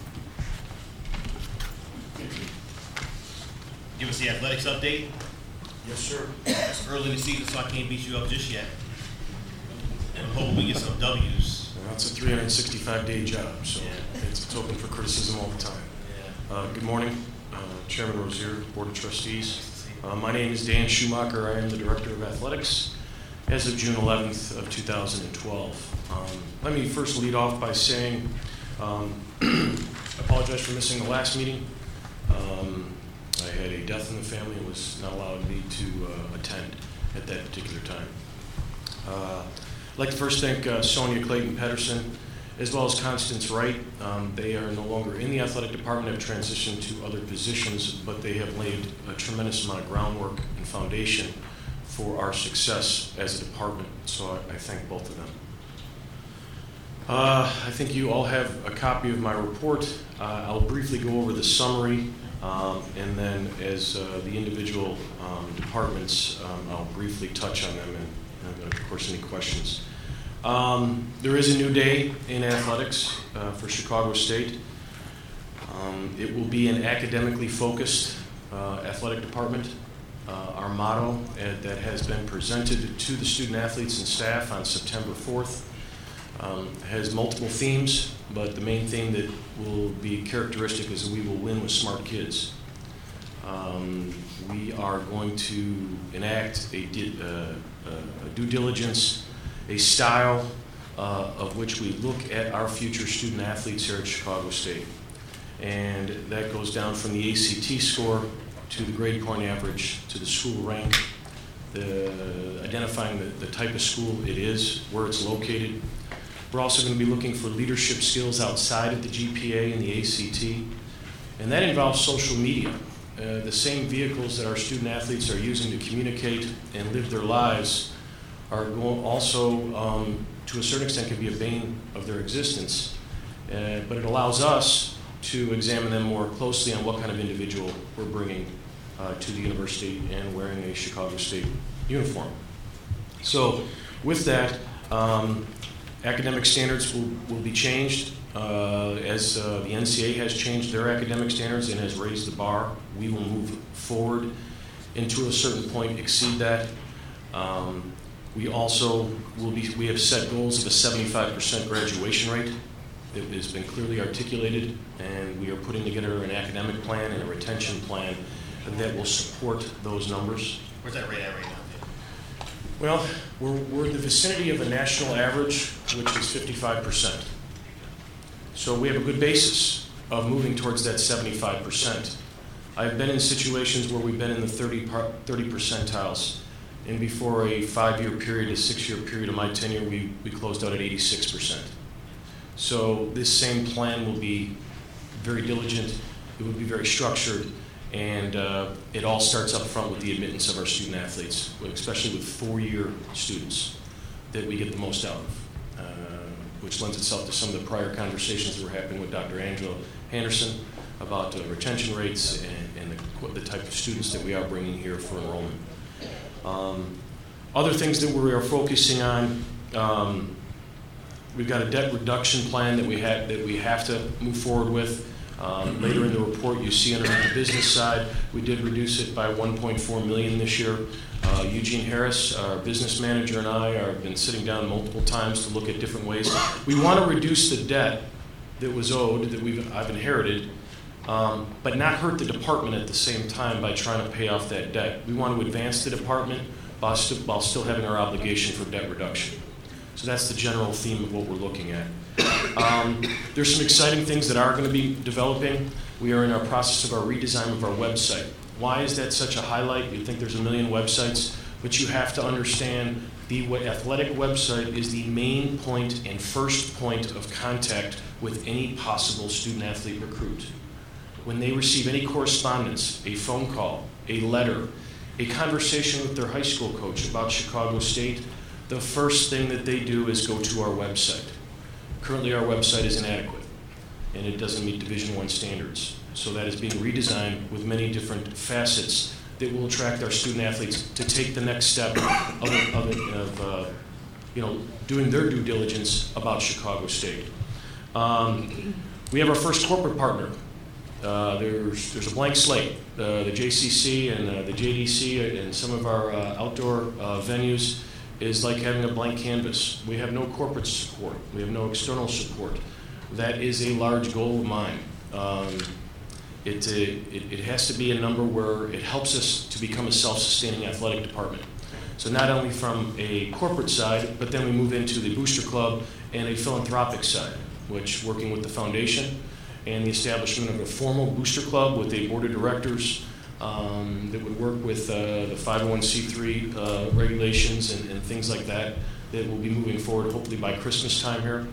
Give us the athletics update. Yes, sir. It's early in the season, so I can't beat you up just yet. And I'm hoping we get some W's. Well, it's a three hundred sixty-five day job, so Yeah. it's, it's open for criticism all the time. Yeah. Uh, good morning, uh, Chairman Rozier, Board of Trustees. Uh, my name is Dan Schumacher. I am the Director of Athletics as of June eleventh of two thousand twelve. Um, let me first lead off by saying um, I apologize for missing the last meeting. Um, I had a death in the family and was not allowed me to uh, attend at that particular time. Uh, I'd like to first thank uh, Sonia Clayton Pedersen as well as Constance Wright. Um, they are no longer in the athletic department, have transitioned to other positions, but they have laid a tremendous amount of groundwork and foundation for our success as a department. So I, I thank both of them. Uh, I think you all have a copy of my report. Uh, I'll briefly go over the summary, um, and then as uh, the individual um, departments, um, I'll briefly touch on them, and, and of course, any questions. Um, there is a new day in athletics uh, for Chicago State. Um, it will be an academically focused uh, athletic department. Uh, our motto uh, that has been presented to the student athletes and staff on September fourth um, has multiple themes, but the main theme that will be characteristic is that we will win with smart kids. Um, we are going to enact a, di- uh, a due diligence, a style uh, of which we look at our future student athletes here at Chicago State. And that goes down from the A C T score to the grade point average to the school rank, the, identifying the, the type of school it is, where it's located. We're also going to be looking for leadership skills outside of the G P A and the A C T. And that involves social media. Uh, the same vehicles that our student athletes are using to communicate and live their lives are going also, um, to a certain extent, can be a bane of their existence. Uh, but it allows us to examine them more closely on what kind of individual we're bringing uh, to the university and wearing a Chicago State uniform. So with that, um, academic standards will, will be changed. Uh, as uh, the N C A A has changed their academic standards and has raised the bar, we will move forward and to a certain point exceed that. Um, we also will be, we have set goals of a seventy-five percent graduation rate. It has been clearly articulated, and we are putting together an academic plan and a retention plan that will support those numbers. Where's that rate at right now? Well, we're, we're in the vicinity of a national average, which is fifty-five percent. So we have a good basis of moving towards that seventy-five percent. I've been in situations where we've been in the thirty, thirty percentiles, and before a five-year period, a six-year period of my tenure, we, we closed out at eighty-six percent. So this same plan will be very diligent, it will be very structured, and uh, it all starts up front with the admittance of our student athletes, especially with four-year students that we get the most out of, uh, which lends itself to some of the prior conversations that were happening with Doctor Angela Henderson about uh, retention rates and, and the, the type of students that we are bringing here for enrollment. Um, other things that we are focusing on, um, we've got a debt reduction plan that we have that we have to move forward with. Um, later in the report, you see under the business side, we did reduce it by one point four million dollars this year. Uh, Eugene Harris, our business manager, and I have been sitting down multiple times to look at different ways. We want to reduce the debt that was owed, that we've I've inherited, um, but not hurt the department at the same time by trying to pay off that debt. We want to advance the department while still, while still having our obligation for debt reduction. So that's the general theme of what we're looking at. Um, there's some exciting things that are going to be developing. We are in our process of our redesign of our website. Why is that such a highlight? You'd think there's a million websites, but you have to understand the athletic website is the main point and first point of contact with any possible student-athlete recruit. When they receive any correspondence, a phone call, a letter, a conversation with their high school coach about Chicago State, the first thing that they do is go to our website. Currently, our website is inadequate, and it doesn't meet Division I standards. So that is being redesigned with many different facets that will attract our student athletes to take the next step of, of, of uh, you know, doing their due diligence about Chicago State. Um, we have our first corporate partner. Uh, there's there's a blank slate. Uh, the J C C and uh, the J D C and some of our uh, outdoor uh, venues is like having a blank canvas. We have no corporate support. We have no external support. That is a large goal of mine. Um, it, it, it has to be a number where it helps us to become a self-sustaining athletic department. So not only from a corporate side, but then we move into the Booster Club and a philanthropic side, which working with the foundation and the establishment of a formal Booster Club with a board of directors um, that would work with uh, the five oh one c three uh, regulations and, and things like that, that will be moving forward hopefully by Christmas time here.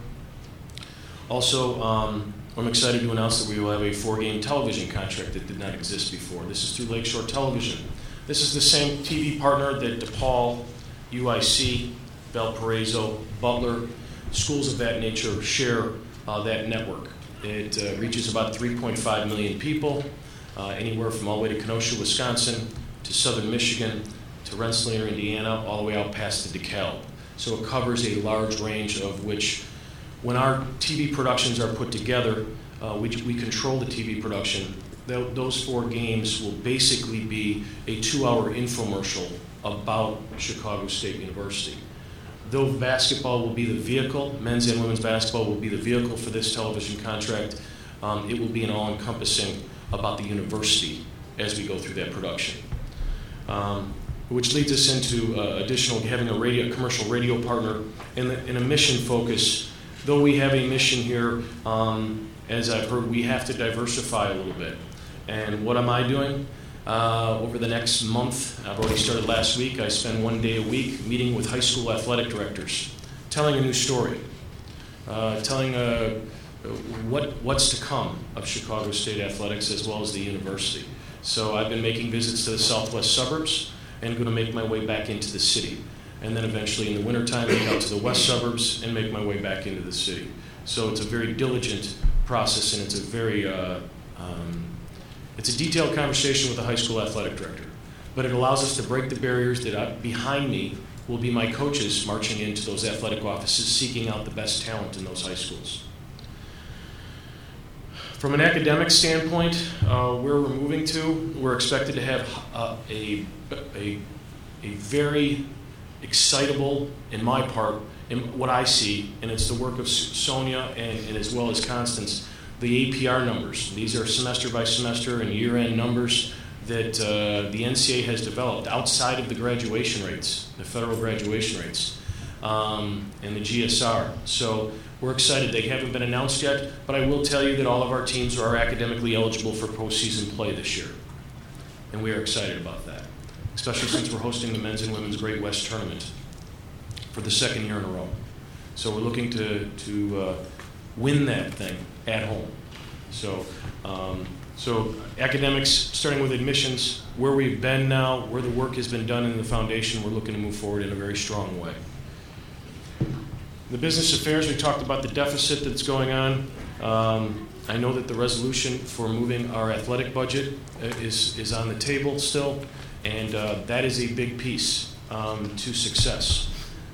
Also, um, I'm excited to announce that we will have a four-game television contract that did not exist before. This is through Lakeshore Television. This is the same T V partner that DePaul, U I C, Valparaiso, Butler, schools of that nature share uh, that network. It uh, reaches about three point five million people, uh, anywhere from all the way to Kenosha, Wisconsin, to southern Michigan, to Rensselaer, Indiana, all the way out past the DeKalb. So it covers a large range of which, when our T V productions are put together, uh, we, we control the T V production. Th- those four games will basically be a two-hour infomercial about Chicago State University. Though basketball will be the vehicle, men's and women's basketball will be the vehicle for this television contract, um, it will be an all-encompassing about the university as we go through that production. Um, which leads us into uh, additional, having a radio, commercial radio partner and, the, and a mission focus. Though we have a mission here, um, as I've heard, we have to diversify a little bit. And what am I doing? Uh, over the next month, I've already started last week, I spend one day a week meeting with high school athletic directors, telling a new story, uh, telling uh, what what's to come of Chicago State athletics as well as the university. So I've been making visits to the southwest suburbs and going to make my way back into the city. And then eventually in the wintertime, make out to the west suburbs and make my way back into the city. So it's a very diligent process, and it's a very uh, um, It's a detailed conversation with the high school athletic director, but it allows us to break the barriers that I, behind me will be my coaches marching into those athletic offices, seeking out the best talent in those high schools. From an academic standpoint, uh, where we're moving to, we're expected to have uh, a, a, a very excitable, in my part, in what I see, and it's the work of Sonia and, and as well as Constance, the A P R numbers. These are semester by semester and year-end numbers that uh, the N C A A has developed outside of the graduation rates, the federal graduation rates, um, and the G S R. So we're excited. They haven't been announced yet, but I will tell you that all of our teams are academically eligible for postseason play this year. And we are excited about that, especially since we're hosting the men's and women's Great West Tournament for the second year in a row. So we're looking to, to uh, win that thing at home. So, um, so academics, starting with admissions, where we've been now, where the work has been done in the foundation, we're looking to move forward in a very strong way. The business affairs, we talked about the deficit that's going on. Um, I know that the resolution for moving our athletic budget is, is on the table still, and uh, that is a big piece um, to success.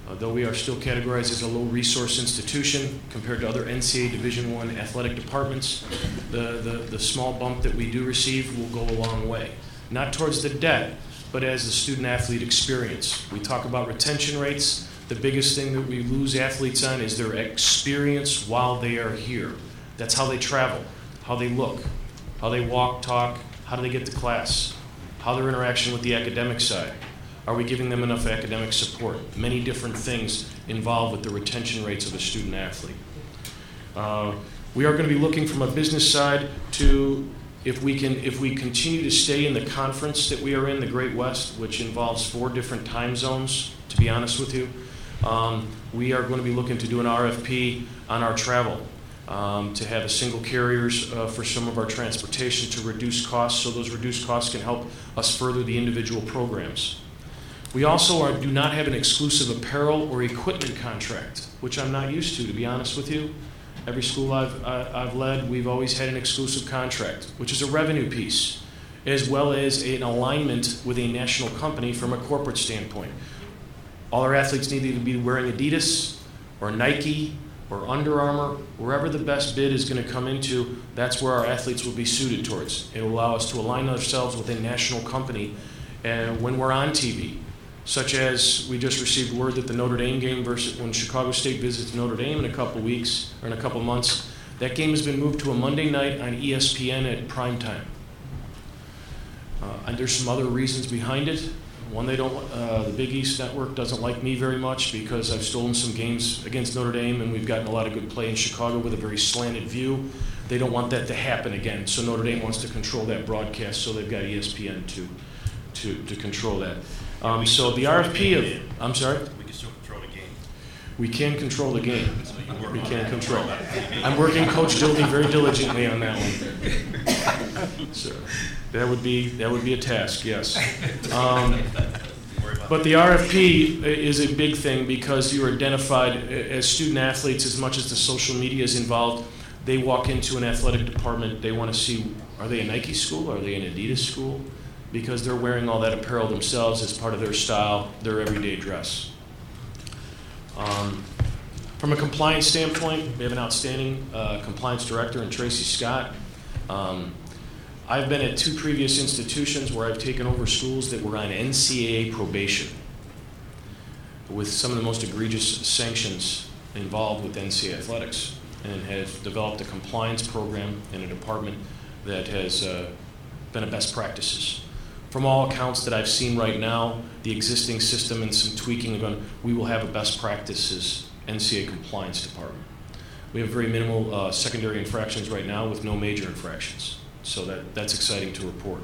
Uh, though we are still categorized as a low-resource institution compared to other N C A A Division I athletic departments, the, the, the small bump that we do receive will go a long way. Not towards the debt, but as the student-athlete experience. We talk about retention rates. The biggest thing that we lose athletes on is their experience while they are here. That's how they travel, how they look, how they walk, talk, how do they get to class, how their interaction with the academic side. Are we giving them enough academic support? Many different things involved with the retention rates of a student athlete. Uh, we are going to be looking from a business side to if we can, if we continue to stay in the conference that we are in, the Great West, which involves four different time zones, to be honest with you. Um, we are going to be looking to do an R F P on our travel, um, to have a single carriers uh, for some of our transportation to reduce costs, so those reduced costs can help us further the individual programs. We also are, do not have an exclusive apparel or equipment contract, which I'm not used to, to be honest with you. Every school I've, I, I've led, we've always had an exclusive contract, which is a revenue piece, as well as an alignment with a national company from a corporate standpoint. All our athletes need to be wearing Adidas or Nike or Under Armour. Wherever the best bid is going to come into, that's where our athletes will be suited towards. It will allow us to align ourselves with a national company uh, when we're on T V. Such as we just received word that the Notre Dame game versus when Chicago State visits Notre Dame in a couple weeks or in a couple months, that game has been moved to a Monday night on E S P N at prime time. Uh, and there's some other reasons behind it. One, they don't. Uh, the Big East Network doesn't like me very much because I've stolen some games against Notre Dame, and we've gotten a lot of good play in Chicago with a very slanted view. They don't want that to happen again, so Notre Dame wants to control that broadcast, so they've got E S P N to to to control that. Um, so the R F P of, I'm sorry? We can still control the game. We can control the game. We can control. I'm working Coach Dildy very diligently on that one. So that would be that would be a task, yes. Um, but the R F P is a big thing because you are identified as student athletes as much as the social media is involved. They walk into an athletic department, they want to see, are they a Nike school? Are they an Adidas school? Because they're wearing all that apparel themselves as part of their style, their everyday dress. Um, from a compliance standpoint, we have an outstanding uh, compliance director in Tracy Scott. Um, I've been at two previous institutions where I've taken over schools that were on N C A A probation with some of the most egregious sanctions involved with N C A A athletics, and have developed a compliance program in a department that has uh, been a best practices. From all accounts that I've seen right now, the existing system and some tweaking, going, we will have a best practices N C A A compliance department. We have very minimal uh, secondary infractions right now with no major infractions. So that, that's exciting to report.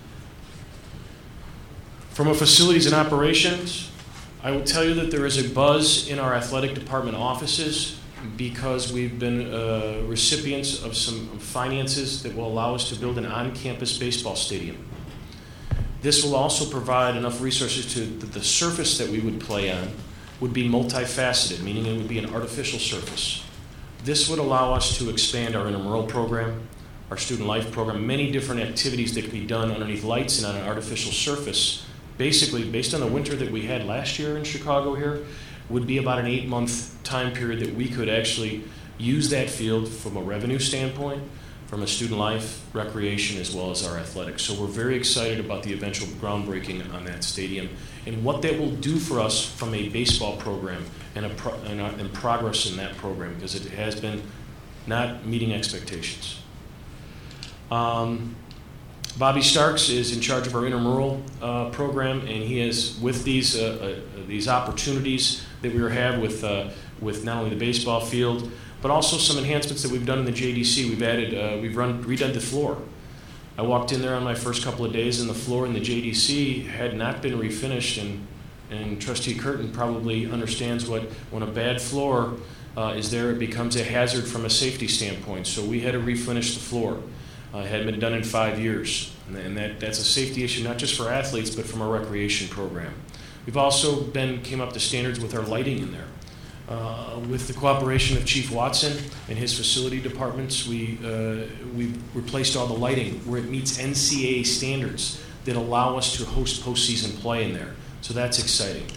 From a facilities and operations, I will tell you that there is a buzz in our athletic department offices because we've been uh, recipients of some finances that will allow us to build an on-campus baseball stadium. This will also provide enough resources to the, the surface that we would play on would be multifaceted, meaning it would be an artificial surface. This would allow us to expand our intramural program, our student life program, many different activities that can be done underneath lights and on an artificial surface. Basically, based on the winter that we had last year in Chicago here, would be about an eight-month time period that we could actually use that field from a revenue standpoint, from a student life, recreation, as well as our athletics. So we're very excited about the eventual groundbreaking on that stadium and what that will do for us from a baseball program and, a pro- and, a, and progress in that program, because it has been not meeting expectations. Um, Bobby Starks is in charge of our intramural uh, program, and he is with these uh, uh, these opportunities that we have with uh, with not only the baseball field, but also some enhancements that we've done in the J D C. We've added, uh, we've run redone the floor. I walked in there on my first couple of days, and the floor in the J D C had not been refinished, and and Trustee Curtin probably understands what when a bad floor uh, is there, it becomes a hazard from a safety standpoint. So we had to refinish the floor. Uh, it hadn't been done in five years, and that, that's a safety issue not just for athletes but from our recreation program. We've also been came up to standards with our lighting in there. Uh, with the cooperation of Chief Watson and his facility departments, we uh, we replaced all the lighting where it meets N C A A standards that allow us to host postseason play in there. So that's exciting.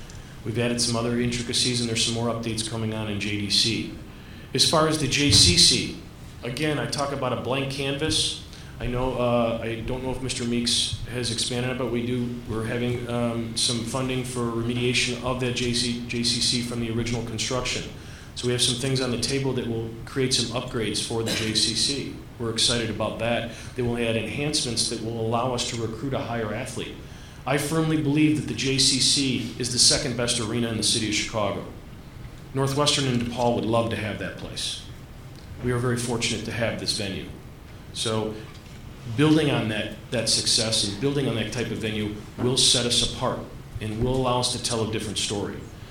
We've added some other intricacies, and there's some more updates coming on in J D C. As far as the J C C, again, I talk about a blank canvas. I know, uh, I don't know if Mister Meeks has expanded it, but we do, we're having um, some funding for remediation of that J C, J C C from the original construction. So we have some things on the table that will create some upgrades for the J C C. We're excited about that. They will add enhancements that will allow us to recruit a higher athlete. I firmly believe that the J C C is the second best arena in the city of Chicago. Northwestern and DePaul would love to have that place. We are very fortunate to have this venue. So building on that, that success and building on that type of venue will set us apart and will allow us to tell a different story.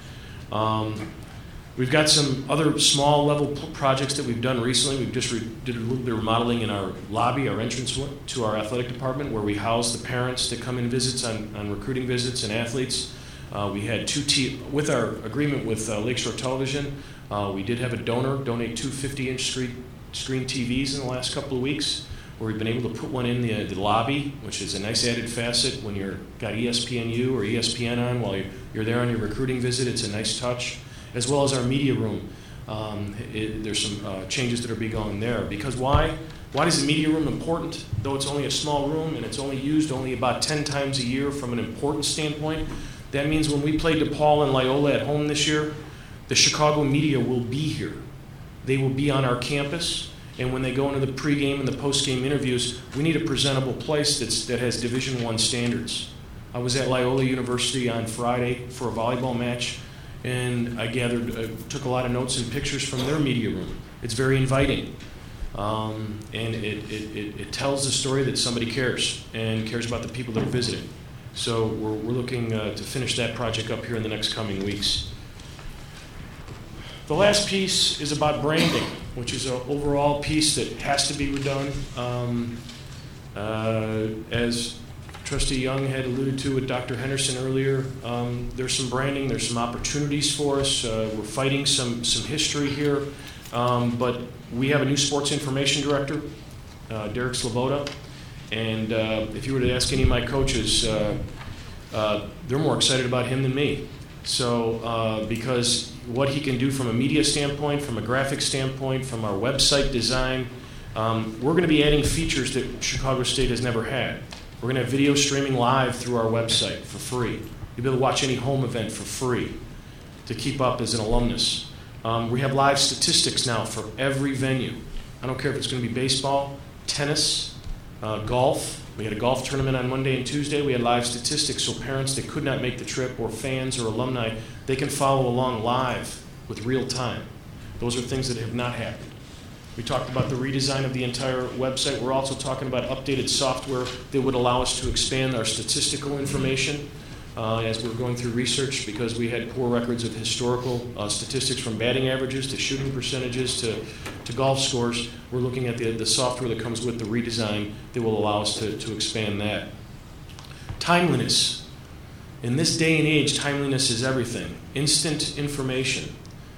Um, we've got some other small level p- projects that we've done recently. We've just re- did a little bit of remodeling in our lobby, our entrance to our athletic department, where we house the parents that come in visits on, on recruiting visits and athletes. Uh, we had two, t- with our agreement with uh, Lakeshore Television, uh, we did have a donor donate two fifty-inch screen, screen T Vs in the last couple of weeks, where we've been able to put one in the, the lobby, which is a nice added facet when you're got E S P N U or E S P N on while you're, you're there on your recruiting visit. It's a nice touch, as well as our media room. Um, it, there's some uh, changes that are being going there. Because why? Why is the media room important? Though it's only a small room and it's only used only about ten times a year from an importance standpoint, that means when we play DePaul and Loyola at home this year, the Chicago media will be here. They will be on our campus. And when they go into the pregame and the postgame interviews, we need a presentable place that's, that has Division One standards. I was at Loyola University on Friday for a volleyball match, and I gathered, uh, took a lot of notes and pictures from their media room. It's very inviting, um, and it, it, it, it tells the story that somebody cares and cares about the people that are visiting. So we're, we're looking uh, to finish that project up here in the next coming weeks. The last piece is about branding, which is an overall piece that has to be redone. Um, uh, as Trustee Young had alluded to with Doctor Henderson earlier, um, there's some branding, there's some opportunities for us. Uh, we're fighting some, some history here, um, but we have a new sports information director, uh, Derek Sloboda, and uh, if you were to ask any of my coaches, uh, uh, they're more excited about him than me. So, uh, because what he can do from a media standpoint, from a graphic standpoint, from our website design, um, we're going to be adding features that Chicago State has never had. We're going to have video streaming live through our website for free. You'll be able to watch any home event for free to keep up as an alumnus. Um, we have live statistics now for every venue. I don't care if it's going to be baseball, tennis, uh, golf. We had a golf tournament on Monday and Tuesday. We had live statistics, so parents that could not make the trip, or fans or alumni, they can follow along live with real time. Those are things that have not happened. We talked about the redesign of the entire website. We're also talking about updated software that would allow us to expand our statistical information uh, as we're going through research, because we had poor records of historical uh, statistics, from batting averages to shooting percentages to, to golf scores. We're looking at the, the software that comes with the redesign that will allow us to, to expand that. Timeliness. In this day and age, timeliness is everything. Instant information.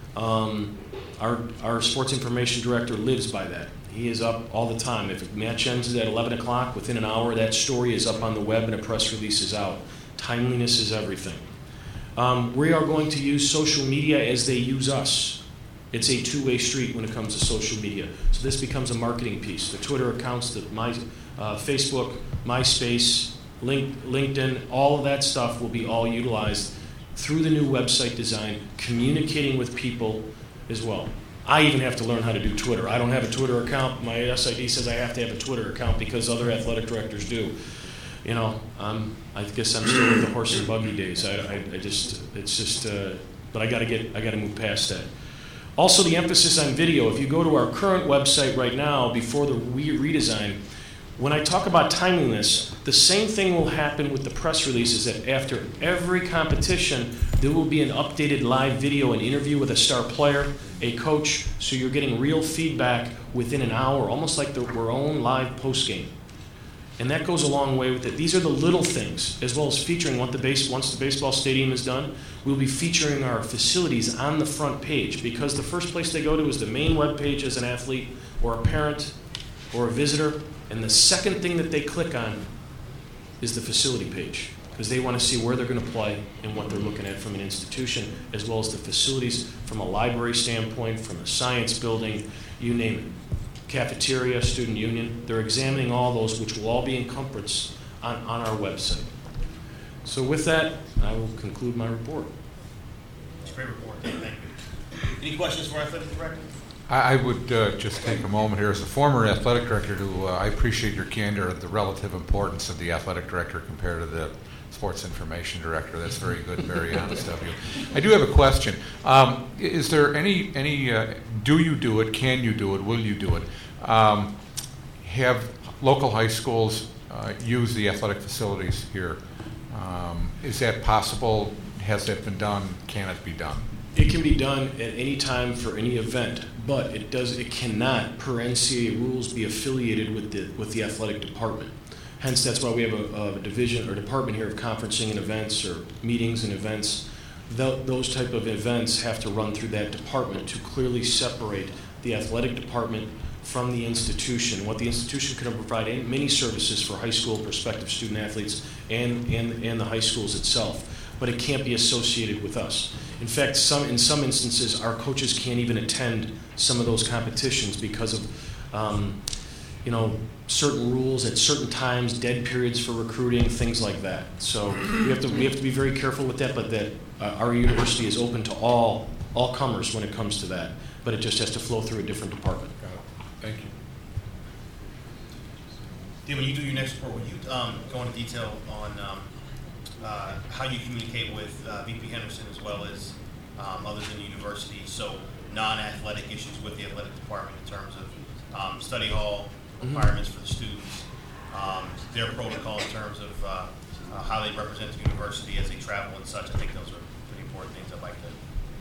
Um, our, our sports information director lives by that. He is up all the time. If a match ends at eleven o'clock, within an hour, that story is up on the web and a press release is out. Timeliness is everything. Um, we are going to use social media as they use us. It's a two-way street when it comes to social media. So this becomes a marketing piece. The Twitter accounts, the my, uh, Facebook, MySpace, Link, LinkedIn, all of that stuff will be all utilized through the new website design, communicating with people as well. I even have to learn how to do Twitter. I don't have a Twitter account. My S I D says I have to have a Twitter account because other athletic directors do. You know, um, I guess I'm still in the horse and buggy days. I, I, I just, it's just, uh, but I got to get, I got to move past that. Also, the emphasis on video. If you go to our current website right now, before the re- redesign, when I talk about timeliness, the same thing will happen with the press releases, that after every competition, there will be an updated live video, an interview with a star player, a coach, so you're getting real feedback within an hour, almost like the, our own live postgame. And that goes a long way with it. These are the little things, as well as featuring what the base, once the baseball stadium is done, we'll be featuring our facilities on the front page, because the first place they go to is the main web page as an athlete or a parent or a visitor, and the second thing that they click on is the facility page. because they want to see where they're going to play and what they're looking at from an institution, as well as the facilities from a library standpoint, from a science building, you name it. Cafeteria, student union, they're examining all those, which will all be encompassed on, on our website. So with that, I will conclude my report. It's a great report. Thank you. Any questions for our athletic director? I I would uh, just take a moment here. As a former athletic director, to uh, I appreciate your candor at the relative importance of the athletic director compared to the sports information director. That's very good, very honest of you. I do have a question. Um, is there any, any uh, do you do it, can you do it, will you do it? Um, have local high schools uh, use the athletic facilities here? Um, is that possible? Has that been done? Can it be done? It can be done at any time for any event, but it does. It cannot, per N C A A rules, be affiliated with the with the athletic department. Hence, that's why we have a, a division or department here of conferencing and events or meetings and events. Th- those type of events have to run through that department to clearly separate the athletic department from the institution. What the institution can provide in many services for high school prospective student athletes and, and, and the high schools itself, but it can't be associated with us. In fact, some in some instances, our coaches can't even attend some of those competitions because of, um, you know, certain rules at certain times, dead periods for recruiting, things like that. So we have to we have to be very careful with that. But that uh, our university is open to all all comers when it comes to that. But it just has to flow through a different department. Thank you. Dave, when you do your next report, will you um, go into detail on um, uh, how you communicate with uh, V P Henderson as well as um, others in the university? So non-athletic issues with the athletic department in terms of um, study hall requirements for the students, um, their protocol in terms of uh, uh, how they represent the university as they travel and such. I think those are pretty important things I'd like to.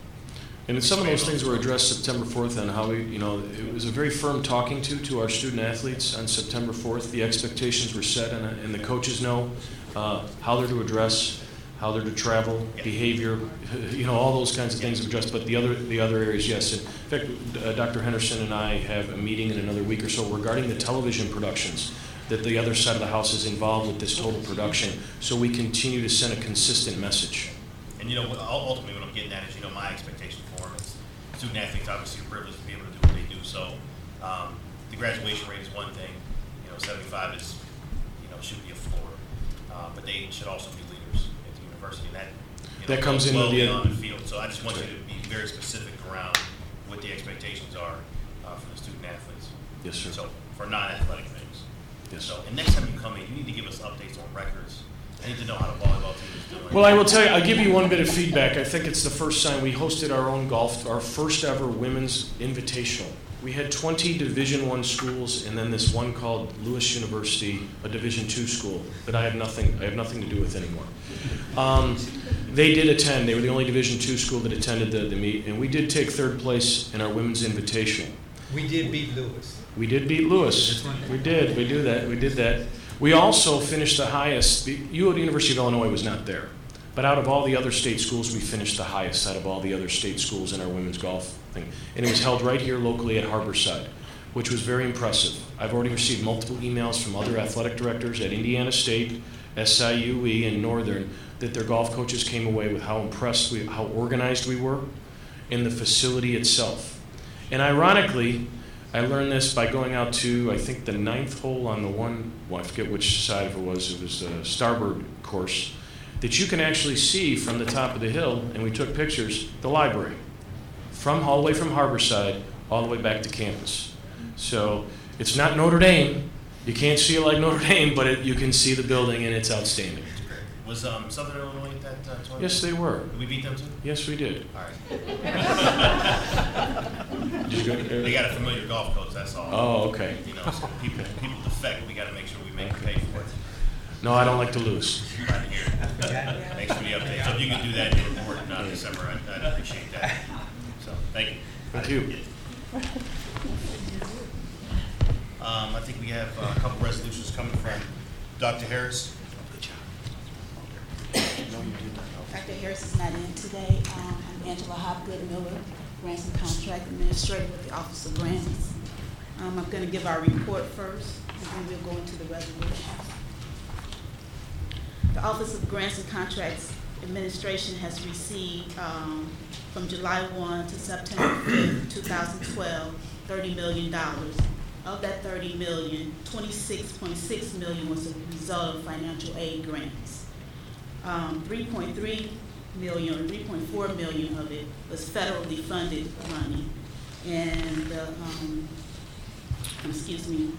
And some of those things were addressed September fourth on how we, you know, it was a very firm talking to to our student athletes on September fourth. The expectations were set, and, and the coaches know uh, how they're to address, how they're to travel, behavior, you know, all those kinds of things are addressed. But the other the other areas, yes. In fact, uh, Doctor Henderson and I have a meeting in another week or so regarding the television productions, that the other side of the house is involved with this total production, so we continue to send a consistent message. And, you know, ultimately what I'm getting at is, you know, my expectation for them is student athletes obviously are privileged to be able to do what they do. So um, the graduation rate is one thing. You know, seventy-five is, you know, should be a floor. Uh, but they should also be leaders at the university. And that, you know, that comes in well with the beyond the field. So I just want you to be very specific around what the expectations are uh, for the student athletes. Yes, sir. So for non-athletic things. Yes. So, and next time you come in, you need to give us updates on records. I need to know how the volleyball team is doing. Well, I will tell you, I'll give you one bit of feedback. I think it's the first time we hosted our own golf, our first ever women's invitational. We had twenty Division One schools, and then this one called Lewis University, a Division Two school that I have nothing, I have nothing to do with anymore. Um, they did attend. They were the only Division Two school that attended the, the meet, and we did take third place in our women's invitational. We did beat Lewis. We did beat Lewis. We did. We do that. We did that. We also finished the highest. The U of University of Illinois was not there, but out of all the other state schools, we finished the highest out of all the other state schools in our women's golf thing, and it was held right here locally at Harborside, which was very impressive. I've already received multiple emails from other athletic directors at Indiana State, S I U E, and Northern that their golf coaches came away with how impressed we, how organized we were, in the facility itself. And ironically, I learned this by going out to, I think, the ninth hole on the one, well, I forget which side it was, it was the starboard course, that you can actually see from the top of the hill, and we took pictures, the library, from all the way from Harborside, all the way back to campus. So it's not Notre Dame. You can't see it like Notre Dame, but it, you can see the building, and it's outstanding. Was um, Southern Illinois at that uh, tournament? Yes, they were. Did we beat them too? Yes, we did. All right. Did you go, uh, They got a familiar golf coach, that's all. Oh, okay. You know, so people, people defect, we got to make sure we make them pay for it. No, I don't like to lose. Right here. Thanks for the update. So if you could do that in your report in uh, December, I'd, I'd appreciate that. So, thank you. Thank you. Um, I think we have uh, a couple resolutions coming from Doctor Harris. Doctor Harris is not in today. Um, I'm Angela Hopgood Miller, Grants and Contract Administrator with the Office of Grants. Um, I'm going to give our report first, and then we'll go into the resolutions. The Office of Grants and Contracts Administration has received, um, from July first to September fifth, two thousand twelve, thirty million dollars. Of that thirty million dollars, twenty-six point six million dollars was a result of financial aid grants. Um, three point three million dollars or three point four million dollars of it was federally funded money. And the, um, excuse me,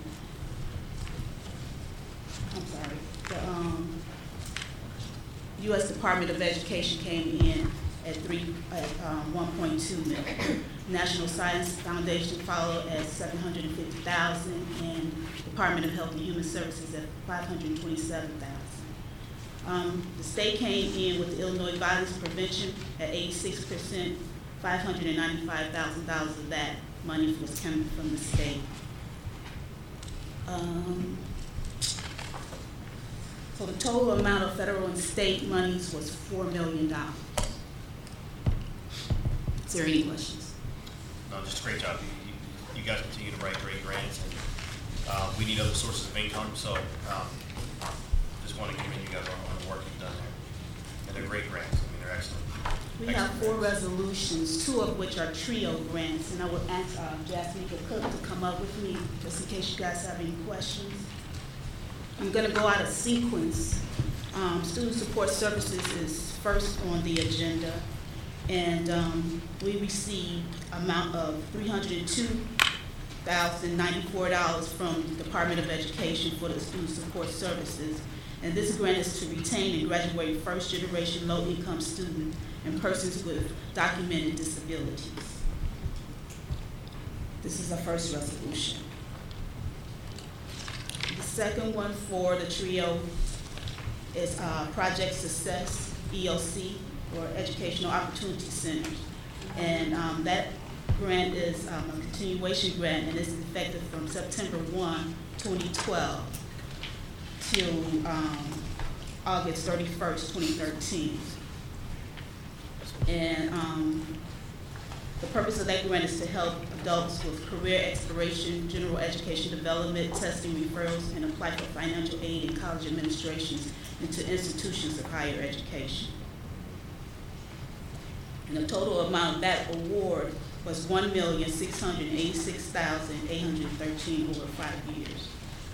I'm sorry, the um, U S Department of Education came in at three, at um, one point two million. National Science Foundation followed at seven hundred fifty thousand, and Department of Health and Human Services at five hundred twenty-seven thousand. Um, the state came in with the Illinois Violence Prevention at eighty-six percent, five hundred ninety-five thousand dollars of that money was coming from the state. Um, so the total amount of federal and state monies was four million dollars. Is there any questions? No, just a great job. You, you, you guys continue to write great grants, and uh, we need other sources of income, so um, just want to commend you guys on, on the work you've done there. And they're great grants. I mean, they're excellent. We excellent have four grants. resolutions, two of which are trio grants, and I would ask uh, Jasmine Cook to come up with me, just in case you guys have any questions. I'm gonna go out of sequence. Um, Student Support Services is first on the agenda, and um, we received amount of three hundred two thousand ninety-four dollars from the Department of Education for the Student Support Services. And this grant is to retain and graduate first-generation low-income students and persons with documented disabilities. This is our first resolution. The second one for the trio is uh, Project Success, E O C, or Educational Opportunity Centers. And um, that grant is um, a continuation grant, and it's effective from September first, twenty twelve till um, August thirty-first, twenty thirteen. And um, the purpose of that grant is to help adults with career exploration, general education development, testing referrals, and apply for financial aid in college administrations into institutions of higher education. And the total amount of that award was one million six hundred eighty-six thousand eight hundred thirteen over five years.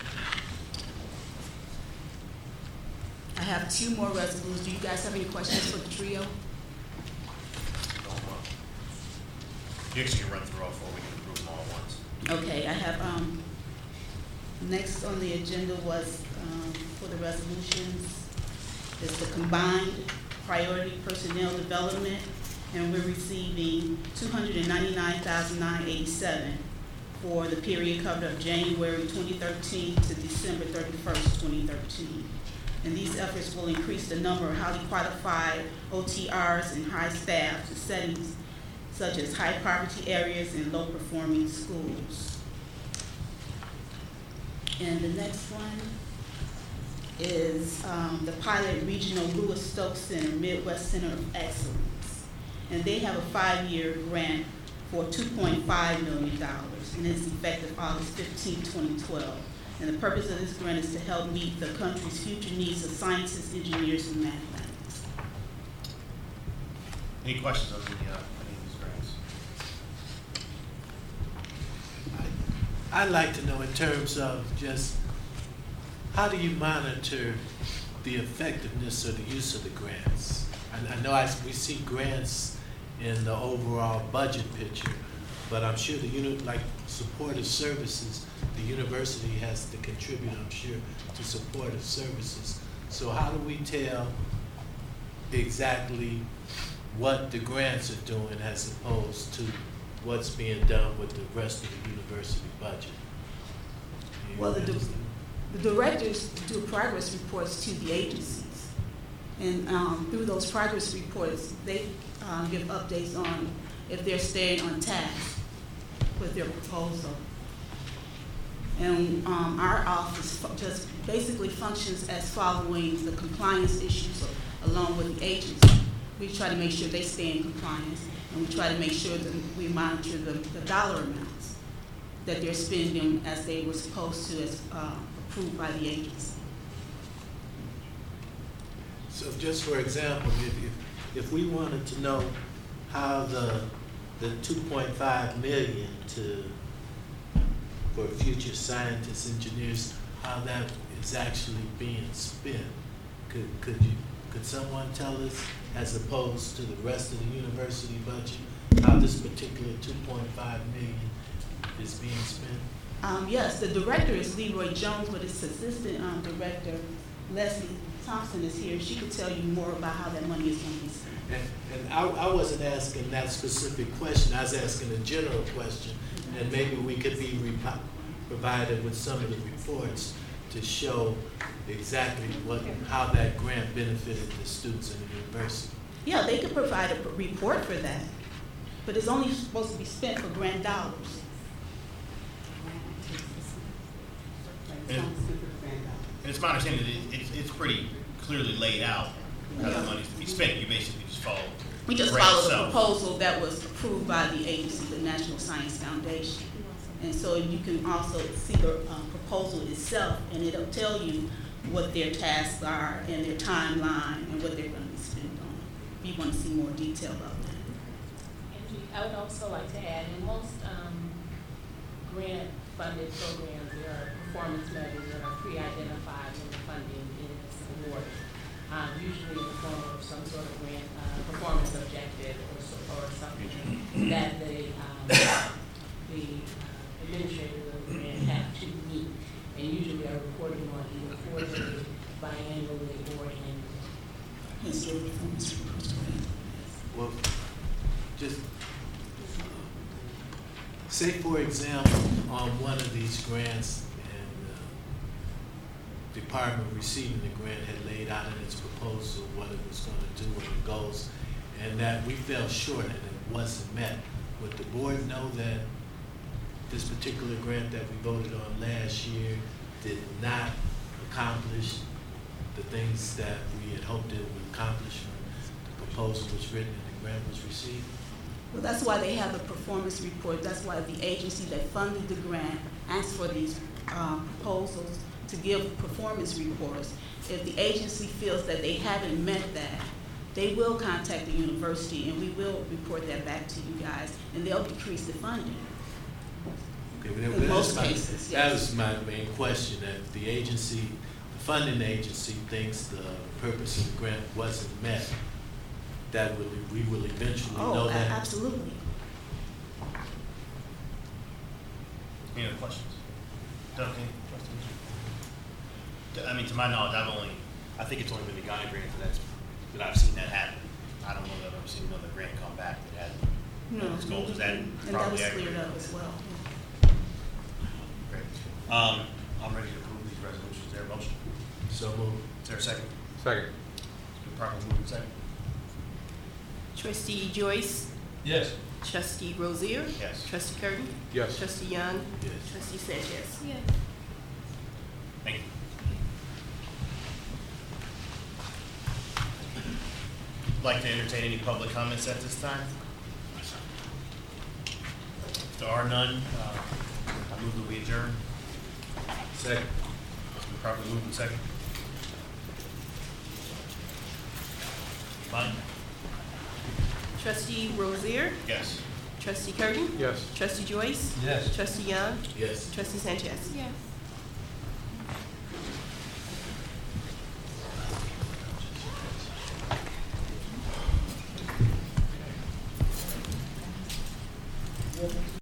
I have two more resolutions. Do you guys have any questions for the trio? You actually can run through all four. We can approve them all at once. Okay, I have, um, next on the agenda was, um, for the resolutions, is the combined priority personnel development, and we're receiving two hundred ninety-nine thousand nine hundred eighty-seven for the period covered of January twenty thirteen to December thirty-first, twenty thirteen. And these efforts will increase the number of highly qualified O T Rs and high staff to settings such as high poverty areas and low performing schools. And the next one is um, the Pilot Regional Lewis Stokes Center, Midwest Center of Excellence. And they have a five-year grant for two point five million dollars, and it's effective August fifteenth, twenty twelve. And the purpose of this grant is to help meet the country's future needs of scientists, engineers, and mathematics. Any questions on the, uh, any of these grants? I'd like to know in terms of just, how do you monitor the effectiveness of the use of the grants? I, I know I, we see grants in the overall budget picture, but I'm sure the unit, like supportive services, the university has to contribute, I'm sure, to supportive services. So how do we tell exactly what the grants are doing as opposed to what's being done with the rest of the university budget? You Well, the, understand? the directors do progress reports to the agencies. And um, through those progress reports, they uh, give updates on if they're staying on task with their proposal. And um, our office fu- just basically functions as following the compliance issues along with the agency. We try to make sure they stay in compliance, and we try to make sure that we monitor the, the dollar amounts that they're spending as they were supposed to, as uh, approved by the agency. So just for example, if, if, if we wanted to know how the, the two point five million to, for future scientists, engineers, how that is actually being spent, could, could you, could someone tell us, as opposed to the rest of the university budget, how this particular two point five million is being spent? Um, yes, the director is Leroy Jones, but his assistant um, director, Leslie Thompson, is here. She could tell you more about how that money is going to be spent. And, and I, I wasn't asking that specific question, I was asking a general question, and maybe we could be repo- provided with some of the reports to show exactly what, how that grant benefited the students in the university. Yeah, they could provide a report for that, but it's only supposed to be spent for grant dollars. And and it's my understanding that it, it's, it's pretty clearly laid out how the money's to be spent. You basically just follow. We just the grant followed the itself. proposal that was approved by the agency, the National Science Foundation. And so you can also see the uh, proposal itself, and it'll tell you what their tasks are and their timeline and what they're going to be spent on. If you want to see more detail about that. Angie, I would also like to add, in most um, grant-funded programs, there are performance measures that are pre-identified when the funding is awarded, um, usually in the form of some sort of grant uh, performance objective or, so, or something that the um, the uh, administrators of the grant have to meet, and usually are reporting on either quarterly, biannually, or annually. Well, just say, for example, on one of these grants, and the department receiving the grant had laid out in its proposal what it was going to do and the goals, and that we fell short and it wasn't met. Would the board know that this particular grant that we voted on last year did not accomplish the things that we had hoped it would accomplish when the proposal was written and the grant was received? Well, that's why they have a performance report. That's why the agency that funded the grant asked for these uh, proposals to give performance reports. If the agency feels that they haven't met that, they will contact the university and we will report that back to you guys, and they'll decrease the funding. Okay, well, In that's most my- cases, That yes. was my main question, that the agency, the funding agency thinks the purpose of the grant wasn't met, that would, we will eventually know Oh, a- that. absolutely. Any other questions? Doug, any questions? I mean, to my knowledge, I've only, I think it's only been the Ghana grant that's, that I've seen that happen. I don't know that I've ever seen another grant come back that had No. its goals. Is that And that probably was accurate? cleared up as well. Great. Um, I'm ready to approve these resolutions. Is there a motion? So moved. Is there a second? Second. It's been properly moved and second. Trustee Joyce? Yes. Trustee Rozier? Yes. Trustee Curtin? Yes. Trustee Young? Yes. Trustee Sanchez? Yes. Thank you. Like to entertain any public comments at this time? If there are none, uh, I move that we adjourn. Second. It's been properly moved and second. Fine? Trustee Rozier? Yes. Trustee Curtin? Yes. Trustee Joyce? Yes. Trustee Young? Yes. Trustee Sanchez? Yes.